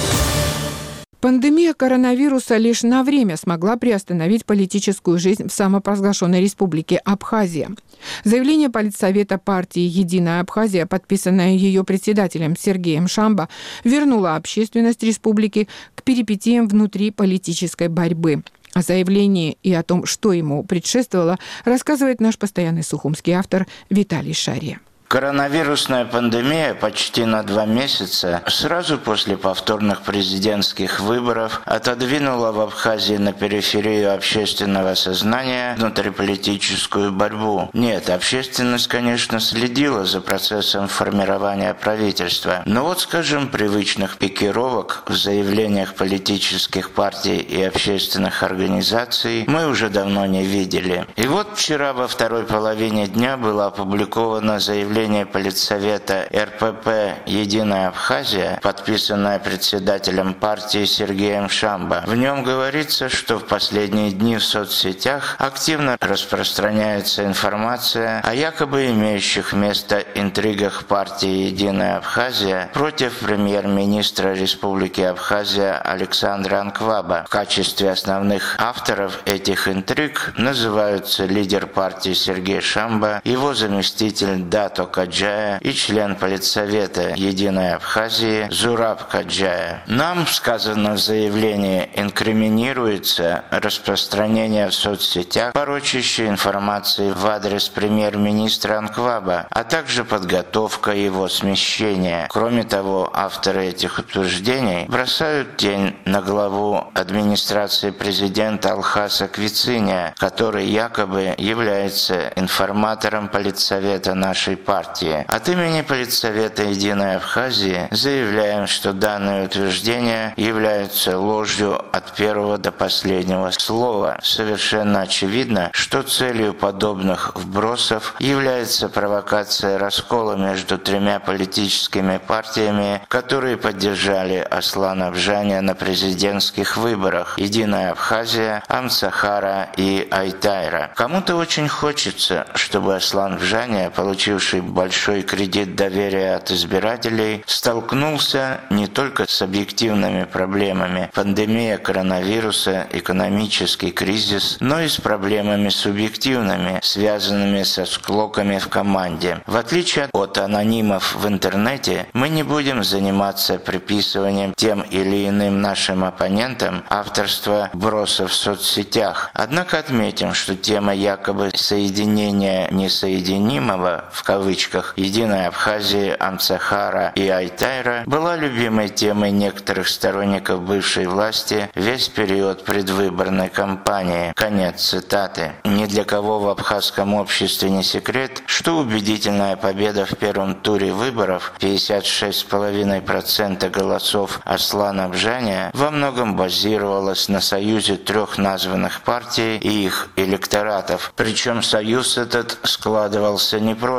Пандемия коронавируса лишь на время смогла приостановить политическую жизнь в самопровозглашенной республике Абхазия. Заявление Политсовета партии «Единая Абхазия», подписанное ее председателем Сергеем Шамба, вернуло общественность республики к перипетиям внутри политической борьбы. О заявлении и о том, что ему предшествовало, рассказывает наш постоянный сухумский автор Виталий Шария. Коронавирусная пандемия почти на два месяца сразу после повторных президентских выборов отодвинула в Абхазии на периферию общественного сознания внутриполитическую борьбу. Нет, общественность, конечно, следила за процессом формирования правительства, но вот, скажем, привычных пикировок в заявлениях политических партий и общественных организаций мы уже давно не видели. И вот вчера во второй половине дня было опубликовано заявление Политсовета эр пэ пэ «Единая Абхазия», подписанное председателем партии Сергеем Шамба. В нем говорится, что в последние дни в соцсетях активно распространяется информация о якобы имеющих место интригах партии «Единая Абхазия» против премьер-министра Республики Абхазия Александра Анкваба. В качестве основных авторов этих интриг называются лидер партии Сергей Шамба, его заместитель Дато Каджая и член Политсовета «Единой Абхазии» Зураб Каджая. Нам, сказано в заявлении, инкриминируется распространение в соцсетях порочащей информации в адрес премьер-министра Анкваба, а также подготовка его смещения. Кроме того, авторы этих утверждений бросают тень на главу администрации президента Алхаса Квициня, который якобы является информатором Политсовета нашей партии. От имени Политсовета «Единой Абхазии» заявляем, что данные утверждения являются ложью от первого до последнего слова. Совершенно очевидно, что целью подобных вбросов является провокация раскола между тремя политическими партиями, которые поддержали Аслана Бжаня на президентских выборах: «Единая Абхазия», Амцахара и Айтайра. Кому-то очень хочется, чтобы Аслан Бжаня, получивший большой кредит доверия от избирателей, столкнулся не только с объективными проблемами – пандемия коронавируса, экономический кризис, но и с проблемами субъективными, связанными со склоками в команде. В отличие от анонимов в интернете, мы не будем заниматься приписыванием тем или иным нашим оппонентам авторства бросов в соцсетях. Однако отметим, что тема якобы соединения несоединимого, в кавычках, «Единой Абхазии», Амцахара и Айтайра была любимой темой некоторых сторонников бывшей власти весь период предвыборной кампании. Конец цитаты. Ни для кого в абхазском обществе не секрет, что убедительная победа в первом туре выборов, пятьдесят шесть целых пять десятых процента голосов Аслана Бжаня, во многом базировалась на союзе трех названных партий и их электоратов. Причем союз этот складывался непросто.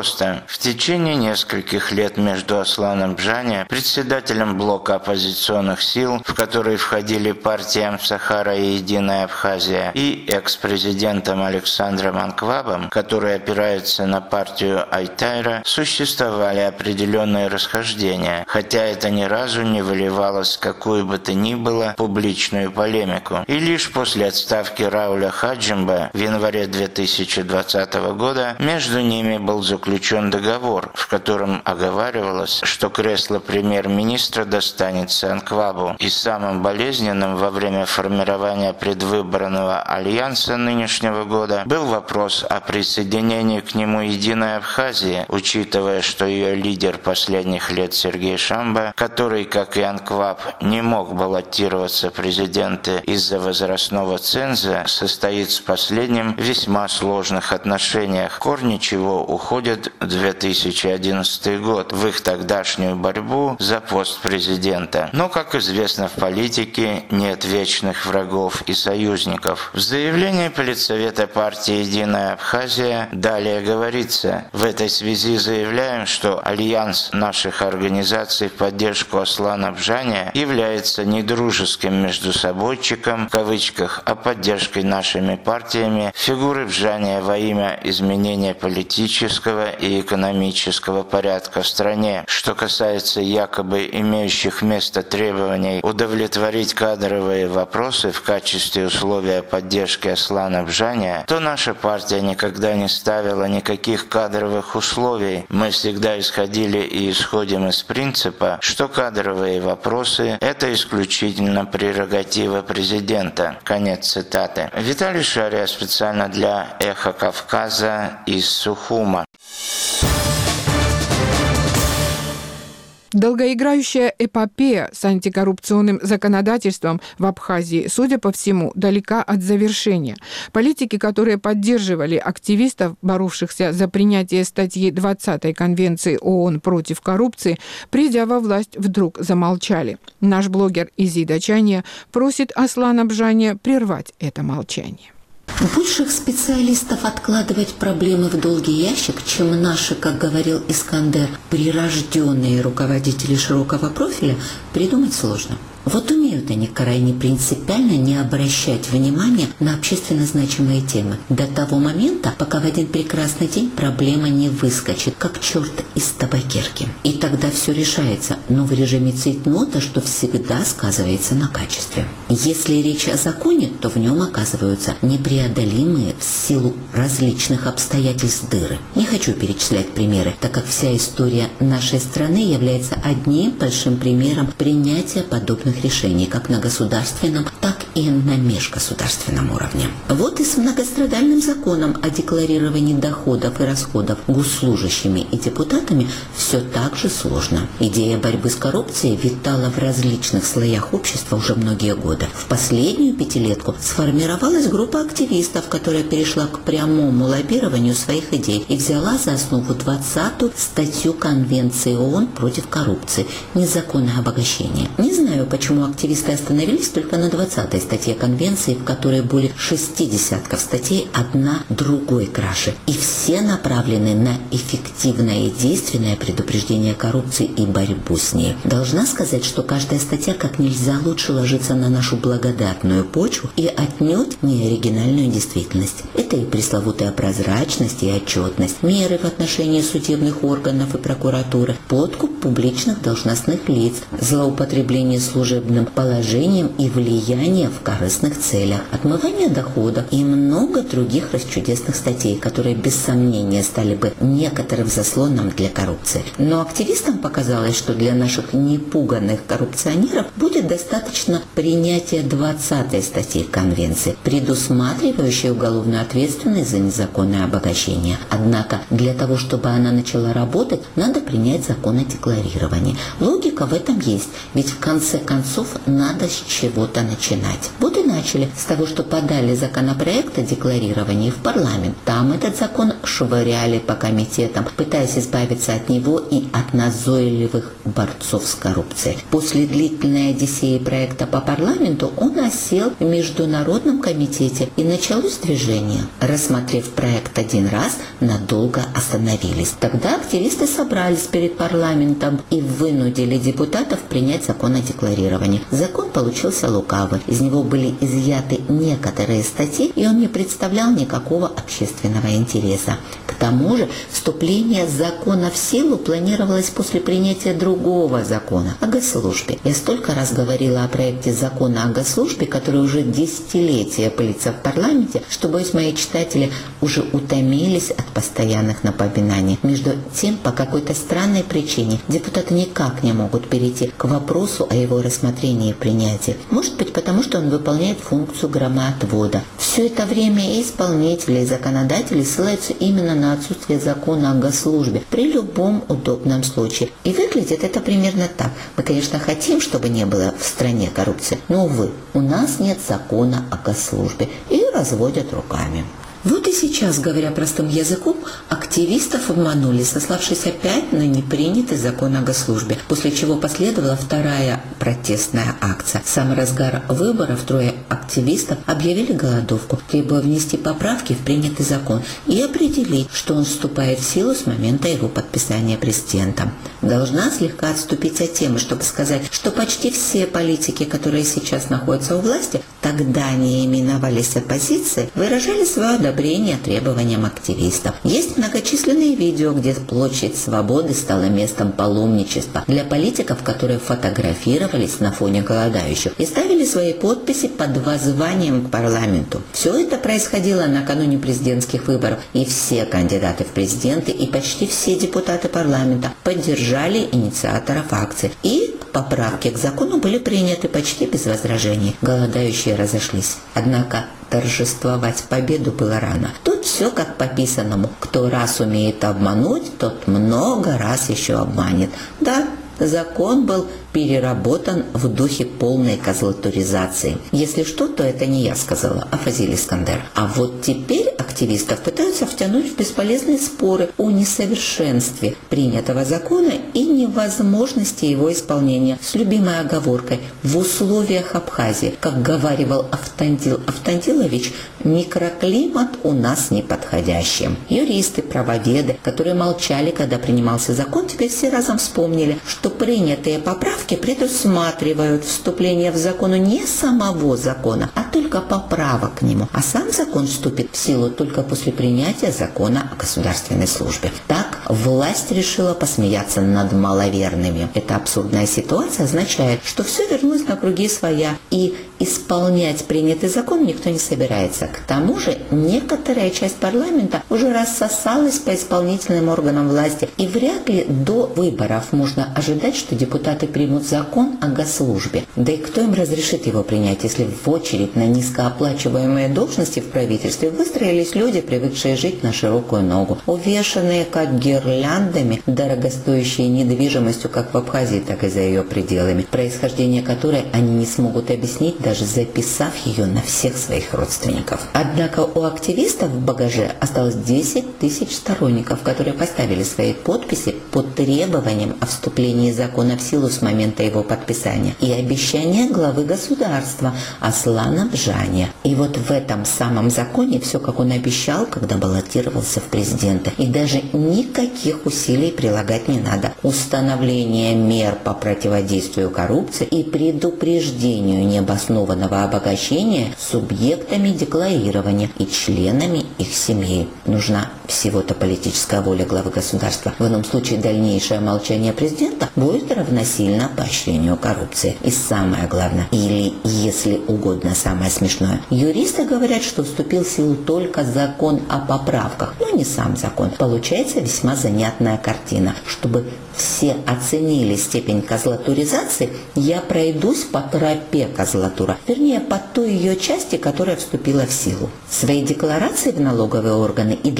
В течение нескольких лет между Асланом Бжаня, председателем блока оппозиционных сил, в который входили партии Амсахара и Единая Абхазия, и экс-президентом Александром Анквабом, который опирается на партию Айтайра, существовали определенные расхождения, хотя это ни разу не выливалось в какую бы то ни было публичную полемику. И лишь после отставки Рауля Хаджимба в январе две тысячи двадцатого года между ними был заключен договор, в котором оговаривалось, что кресло премьер-министра достанется Анквабу. И самым болезненным во время формирования предвыборного альянса нынешнего года был вопрос о присоединении к нему Единой Абхазии, учитывая, что ее лидер последних лет Сергей Шамба, который, как и Анкваб, не мог баллотироваться в президенты из-за возрастного ценза, состоит с последним в весьма сложных отношениях, корни чего уходят в две тысячи одиннадцатый год, в их тогдашнюю борьбу за пост президента. Но, как известно в политике, нет вечных врагов и союзников. В заявлении Политсовета партии «Единая Абхазия» далее говорится: в этой связи заявляем, что альянс наших организаций в поддержку Аслана Бжаня является не дружеским междусобойчиком, в кавычках, а поддержкой нашими партиями фигуры Бжаня во имя изменения политического и экономического порядка в стране. Что касается якобы имеющих место требований удовлетворить кадровые вопросы в качестве условия поддержки Аслана Бжаня, то наша партия никогда не ставила никаких кадровых условий. Мы всегда исходили и исходим из принципа, что кадровые вопросы – это исключительно прерогатива президента. Конец цитаты. Виталий Шария специально для «Эхо Кавказа» из Сухума. Долгоиграющая эпопея с антикоррупционным законодательством в Абхазии, судя по всему, далека от завершения. Политики, которые поддерживали активистов, боровшихся за принятие статьи двадцатой Конвенции ООН против коррупции, придя во власть, вдруг замолчали. Наш блогер Изида Чанья просит Аслана Бжаня прервать это молчание. Больших специалистов откладывать проблемы в долгий ящик, чем наши, как говорил Искандер, прирожденные руководители широкого профиля, придумать сложно. Вот умеют они крайне принципиально не обращать внимания на общественно значимые темы. До того момента, пока в один прекрасный день проблема не выскочит, как черт из табакерки. И тогда все решается, но в режиме цейтнота, что всегда сказывается на качестве. Если речь о законе, то в нем оказываются непреодолимые в силу различных обстоятельств дыры. Не хочу перечислять примеры, так как вся история нашей страны является одним большим примером принятия подобных решений как на государственном, так и на межгосударственном уровне. Вот и с многострадальным законом о декларировании доходов и расходов госслужащими и депутатами все так же сложно. Идея борьбы с коррупцией витала в различных слоях общества уже многие годы. В последнюю пятилетку сформировалась группа активистов, которая перешла к прямому лоббированию своих идей и взяла за основу двадцатую статью Конвенции ООН против коррупции – незаконное обогащение. Не знаю, почему активисты остановились только на двадцатой статье Конвенции, в которой более шести десятков статей, одна другой краше. И все направлены на эффективное и действенное предупреждение коррупции и борьбу с ней. Должна сказать, что каждая статья как нельзя лучше ложится на нашу благодатную почву и отнюдь не оригинальную действительность. Это и пресловутая прозрачность и отчетность, меры в отношении судебных органов и прокуратуры, подкуп публичных должностных лиц, злоупотребление служебным положением и влияние в корыстных целях, отмывание доходов и много других расчудесных статей, которые без сомнения стали бы некоторым заслоном для коррупции. Но активистам показалось, что для наших непуганных коррупционеров будет достаточно принятия двадцатой статьи Конвенции, предусматривающей уголовную ответственность за незаконное обогащение. Однако для того, чтобы она начала работать, надо принять закон о декларировании. Логика в этом есть, ведь в конце концов надо с чего-то начинать. принять. Вот и начали с того, что подали законопроект о декларировании в парламент. Там этот закон швыряли по комитетам, пытаясь избавиться от него и от назойливых борцов с коррупцией. После длительной одиссеи проекта по парламенту он осел в Международном комитете, и началось движение. Рассмотрев проект один раз, надолго остановились. Тогда активисты собрались перед парламентом и вынудили депутатов принять закон о декларировании. Закон получился лукавый. Из него были изъяты некоторые статьи, и он не представлял никакого общественного интереса. К тому же вступление закона в силу планировалось после принятия другого закона о госслужбе. Я столько раз говорила о проекте закона о госслужбе, который уже десятилетия пылится в парламенте, что, боюсь, мои читатели уже утомились от постоянных напоминаний. Между тем, по какой-то странной причине депутаты никак не могут перейти к вопросу о его рассмотрении и принятии. Может быть, потому что он выполняет функцию громоотвода. Все это время и исполнители, и законодатели ссылаются именно на отсутствие закона о госслужбе при любом удобном случае. И выглядит это примерно так. Мы, конечно, хотим, чтобы не было в стране коррупции, но, увы, у нас нет закона о госслужбе. И разводят руками. Вот и сейчас, говоря простым языком, активистов обманули, сославшись опять на непринятый закон о госслужбе, после чего последовала вторая протестная акция. В самый разгар выборов трое активистов объявили голодовку, требуя внести поправки в принятый закон и определить, что он вступает в силу с момента его подписания президентом. Должна слегка отступить от темы, чтобы сказать, что почти все политики, которые сейчас находятся у власти, тогда не именовались оппозицией, выражали свое одобрение требованиям активистов. Есть многочисленные видео, где площадь Свободы стала местом паломничества для политиков, которые фотографировались на фоне голодающих и ставили свои подписи под воззванием к парламенту. Все это происходило накануне президентских выборов, и все кандидаты в президенты и почти все депутаты парламента поддержали инициаторов акции. И поправки к закону были приняты почти без возражений. Голодающие разошлись. Однако торжествовать победу было рано. Тут все как по писанному. Кто раз умеет обмануть, тот много раз еще обманет. Да, закон был переработан в духе полной козлатуризации. Если что, то это не я сказала, а Фазиль Искандер. А вот теперь активистов пытаются втянуть в бесполезные споры о несовершенстве принятого закона и невозможности его исполнения с любимой оговоркой: в условиях Абхазии, как говаривал Автандил Автандилович, микроклимат у нас неподходящий. Юристы, правоведы, которые молчали, когда принимался закон, теперь все разом вспомнили, что принятые поправки предусматривают вступление в закон не самого закона, а только поправок к нему. А сам закон вступит в силу только после принятия закона о государственной службе. Так, власть решила посмеяться над маловерными. Эта абсурдная ситуация означает, что все вернулось на круги своя, и исполнять принятый закон никто не собирается. К тому же, некоторая часть парламента уже рассосалась по исполнительным органам власти, и вряд ли до выборов можно ожидать, что депутаты примут закон о госслужбе. Да и кто им разрешит его принять, если в очередь на низкооплачиваемые должности в правительстве выстроились люди, привыкшие жить на широкую ногу, увешанные как гирляндами, дорогостоящей недвижимостью как в Абхазии, так и за ее пределами, происхождение которой они не смогут объяснить, даже записав ее на всех своих родственников. Однако у активистов в багаже осталось десять тысяч сторонников, которые поставили свои подписи под требованием о вступлении закона в силу с момента его подписания и обещание главы государства Аслана Бжания. И вот в этом самом законе все, как он обещал, когда баллотировался в президенты. И даже никаких усилий прилагать не надо. Установление мер по противодействию коррупции и предупреждению необоснованного обогащения субъектами декларирования и членами их семей. Нужна всего-то политическая воля главы государства. В ином случае дальнейшее молчание президента будет равносильно поощрению коррупции. И самое главное, или, если угодно, самое смешное, юристы говорят, что вступил в силу только закон о поправках, но не сам закон. Получается весьма занятная картина. Чтобы все оценили степень козлатуризации, я пройдусь по тропе козлатура, вернее, по той ее части, которая вступила в силу. Свои декларации в налоговые органы и для публики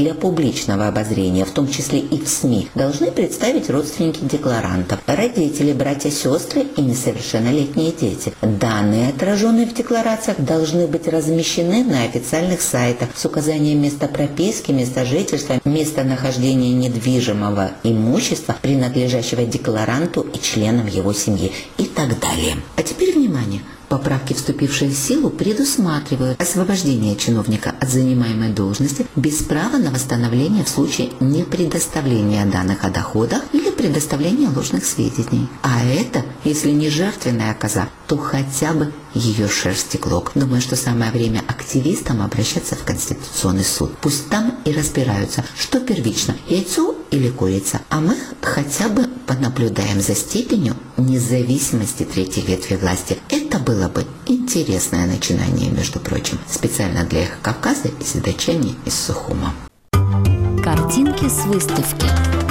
публичного обозрения, в том числе и в СМИ, должны представить родственники декларантов, родители, братья, сестры и несовершеннолетние дети. Данные, отраженные в декларациях, должны быть размещены на официальных сайтах с указанием места прописки, места жительства, местонахождения недвижимого имущества, принадлежащего декларанту и членам его семьи и так далее. А теперь внимание! Поправки, вступившие в силу, предусматривают освобождение чиновника от занимаемой должности без права на восстановление в случае непредоставления данных о доходах или предоставления ложных сведений. А это, если не жертвенная коза, то хотя бы ее шерсти клок. Думаю, что самое время активистам обращаться в Конституционный суд. Пусть там и разбираются, что первично, яйцо или курица. А мы хотя бы понаблюдаем за степенью независимости третьей ветви власти. Это было бы интересное начинание, между прочим, специально для Эхо Кавказа и седочане из Сухума. Картинки с выставки.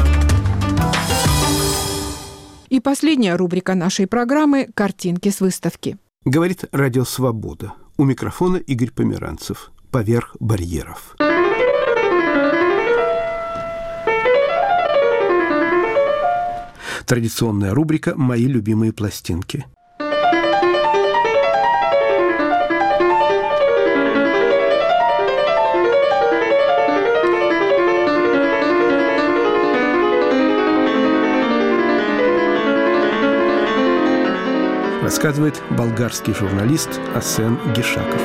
И последняя рубрика нашей программы «Картинки с выставки». Говорит Радио Свобода. У микрофона Игорь Померанцев. Поверх барьеров. Традиционная рубрика «Мои любимые пластинки». Рассказывает болгарский журналист Асен Гишаков.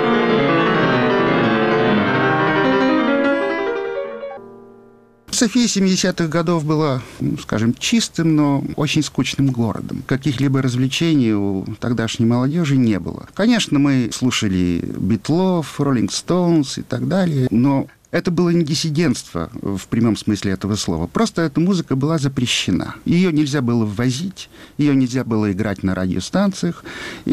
София семидесятых годов была, скажем, чистым, но очень скучным городом. Каких-либо развлечений у тогдашней молодежи не было. Конечно, мы слушали Битлов, Роллинг Стоунс и так далее, но это было не диссидентство в прямом смысле этого слова. Просто эта музыка была запрещена. Ее нельзя было ввозить, ее нельзя было играть на радиостанциях.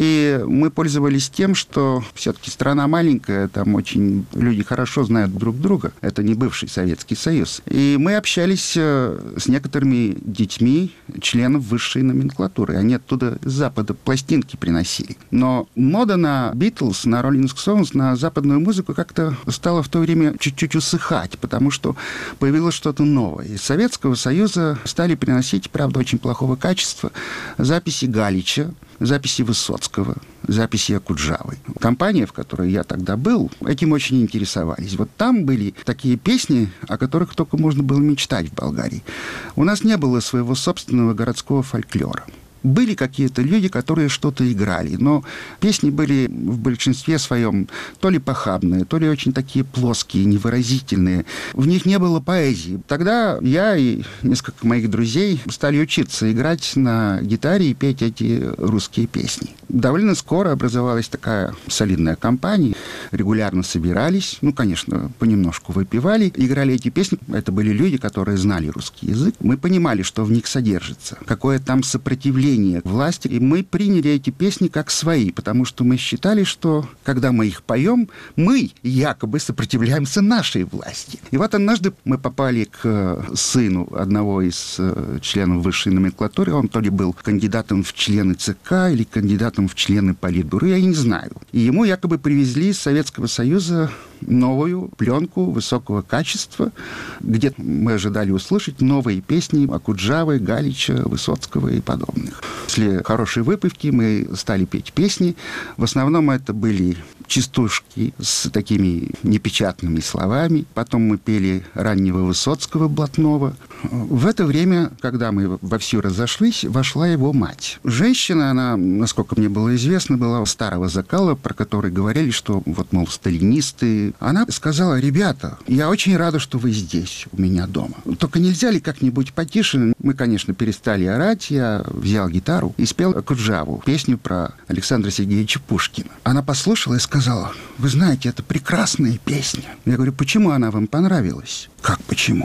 И мы пользовались тем, что все-таки страна маленькая, там очень люди хорошо знают друг друга. Это не бывший Советский Союз. И мы общались с некоторыми детьми, членов высшей номенклатуры. Они оттуда с Запада пластинки приносили. Но мода на Битлз, на Роллинг Стоунс, на западную музыку как-то стала в то время чуть-чуть усыхать, потому что появилось что-то новое. Из Советского Союза стали приносить, правда, очень плохого качества, записи Галича, записи Высоцкого, записи Акуджавы. Компания, в которой я тогда был, этим очень интересовались. Вот там были такие песни, о которых только можно было мечтать в Болгарии. У нас не было своего собственного городского фольклора. Были какие-то люди, которые что-то играли, но песни были в большинстве своем то ли похабные, то ли очень такие плоские, невыразительные. В них не было поэзии. Тогда я и несколько моих друзей стали учиться играть на гитаре и петь эти русские песни. Довольно скоро образовалась такая солидная компания. Регулярно собирались, ну, конечно, понемножку выпивали, играли эти песни. Это были люди, которые знали русский язык. Мы понимали, что в них содержится, какое там сопротивление власти, и мы приняли эти песни как свои, потому что мы считали, что когда мы их поем, мы якобы сопротивляемся нашей власти. И вот однажды мы попали к сыну одного из членов высшей номенклатуры, он то ли был кандидатом в члены ЦК или кандидатом в члены Политбюро, я не знаю. И ему якобы привезли из Советского Союза новую пленку высокого качества, где мы ожидали услышать новые песни Акуджавы, Галича, Высоцкого и подобных. После хорошей выпивки мы стали петь песни. В основном это были частушки с такими непечатными словами. Потом мы пели раннего Высоцкого, блатного. В это время, когда мы вовсю разошлись, вошла его мать. Женщина, она, насколько мне было известно, была старого закала, про который говорили, что вот, мол, сталинисты. Она сказала: ребята, я очень рада, что вы здесь, у меня дома. Только нельзя ли как-нибудь потише? Мы, конечно, перестали орать. Я взял гитару и спел Акуджаву, песню про Александра Сергеевича Пушкина. Она послушала и сказала: вы знаете, это прекрасная песня. Я говорю: почему она вам понравилась? Как почему?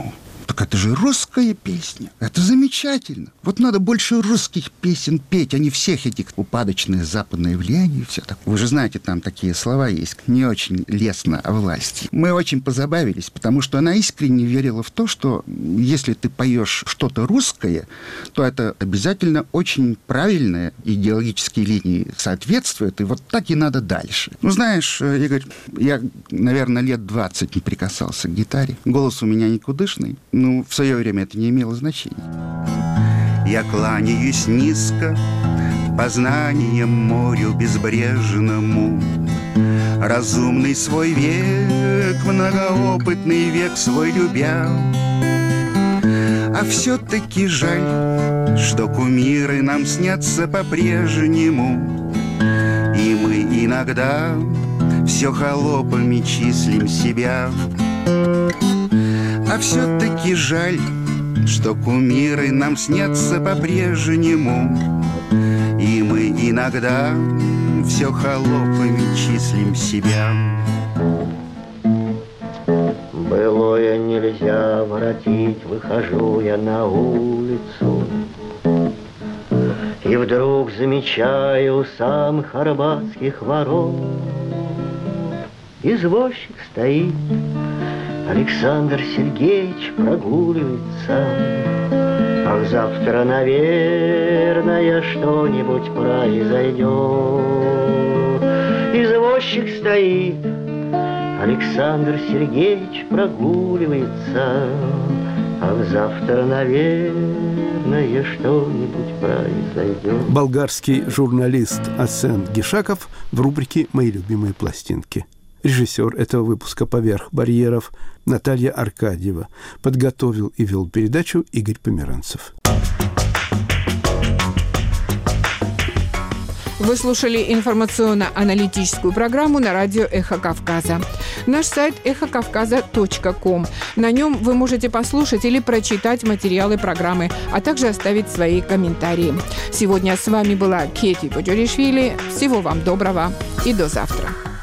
Так это же русская песня. Это замечательно. Вот надо больше русских песен петь, а не всех этих упадочное западное влияние и все так. Вы же знаете, там такие слова есть, не очень лестно о власти. Мы очень позабавились, потому что она искренне верила в то, что если ты поешь что-то русское, то это обязательно очень правильное идеологические линии соответствует, и вот так и надо дальше. Ну, знаешь, Игорь, я, наверное, лет двадцать не прикасался к гитаре. Голос у меня никудышный. Ну, в свое время это не имело значения. Я кланяюсь низко познанием морю безбрежному. Разумный свой век, многоопытный век свой любя. А все-таки жаль, что кумиры нам снятся по-прежнему. И мы иногда все холопами числим себя. А все-таки жаль, что кумиры нам снятся по-прежнему. И мы иногда все холопами числим себя. Былое нельзя воротить, выхожу я на улицу, и вдруг замечаю у самых арбатских ворот извозчик стоит, Александр Сергеевич прогуливается. Ах, завтра, наверное, что-нибудь произойдет. Извозчик стоит, Александр Сергеевич прогуливается. Ах, завтра, наверное, что-нибудь произойдет. Болгарский журналист Асен Гишаков в рубрике «Мои любимые пластинки». Режиссер этого выпуска «Поверх барьеров» Наталья Аркадьева. Подготовил и вел передачу Игорь Померанцев. Вы слушали информационно-аналитическую программу на радио «Эхо Кавказа». Наш сайт эхо кавказа точка ком. На нем вы можете послушать или прочитать материалы программы, а также оставить свои комментарии. Сегодня с вами была Кети Боджоришвили. Всего вам доброго и до завтра.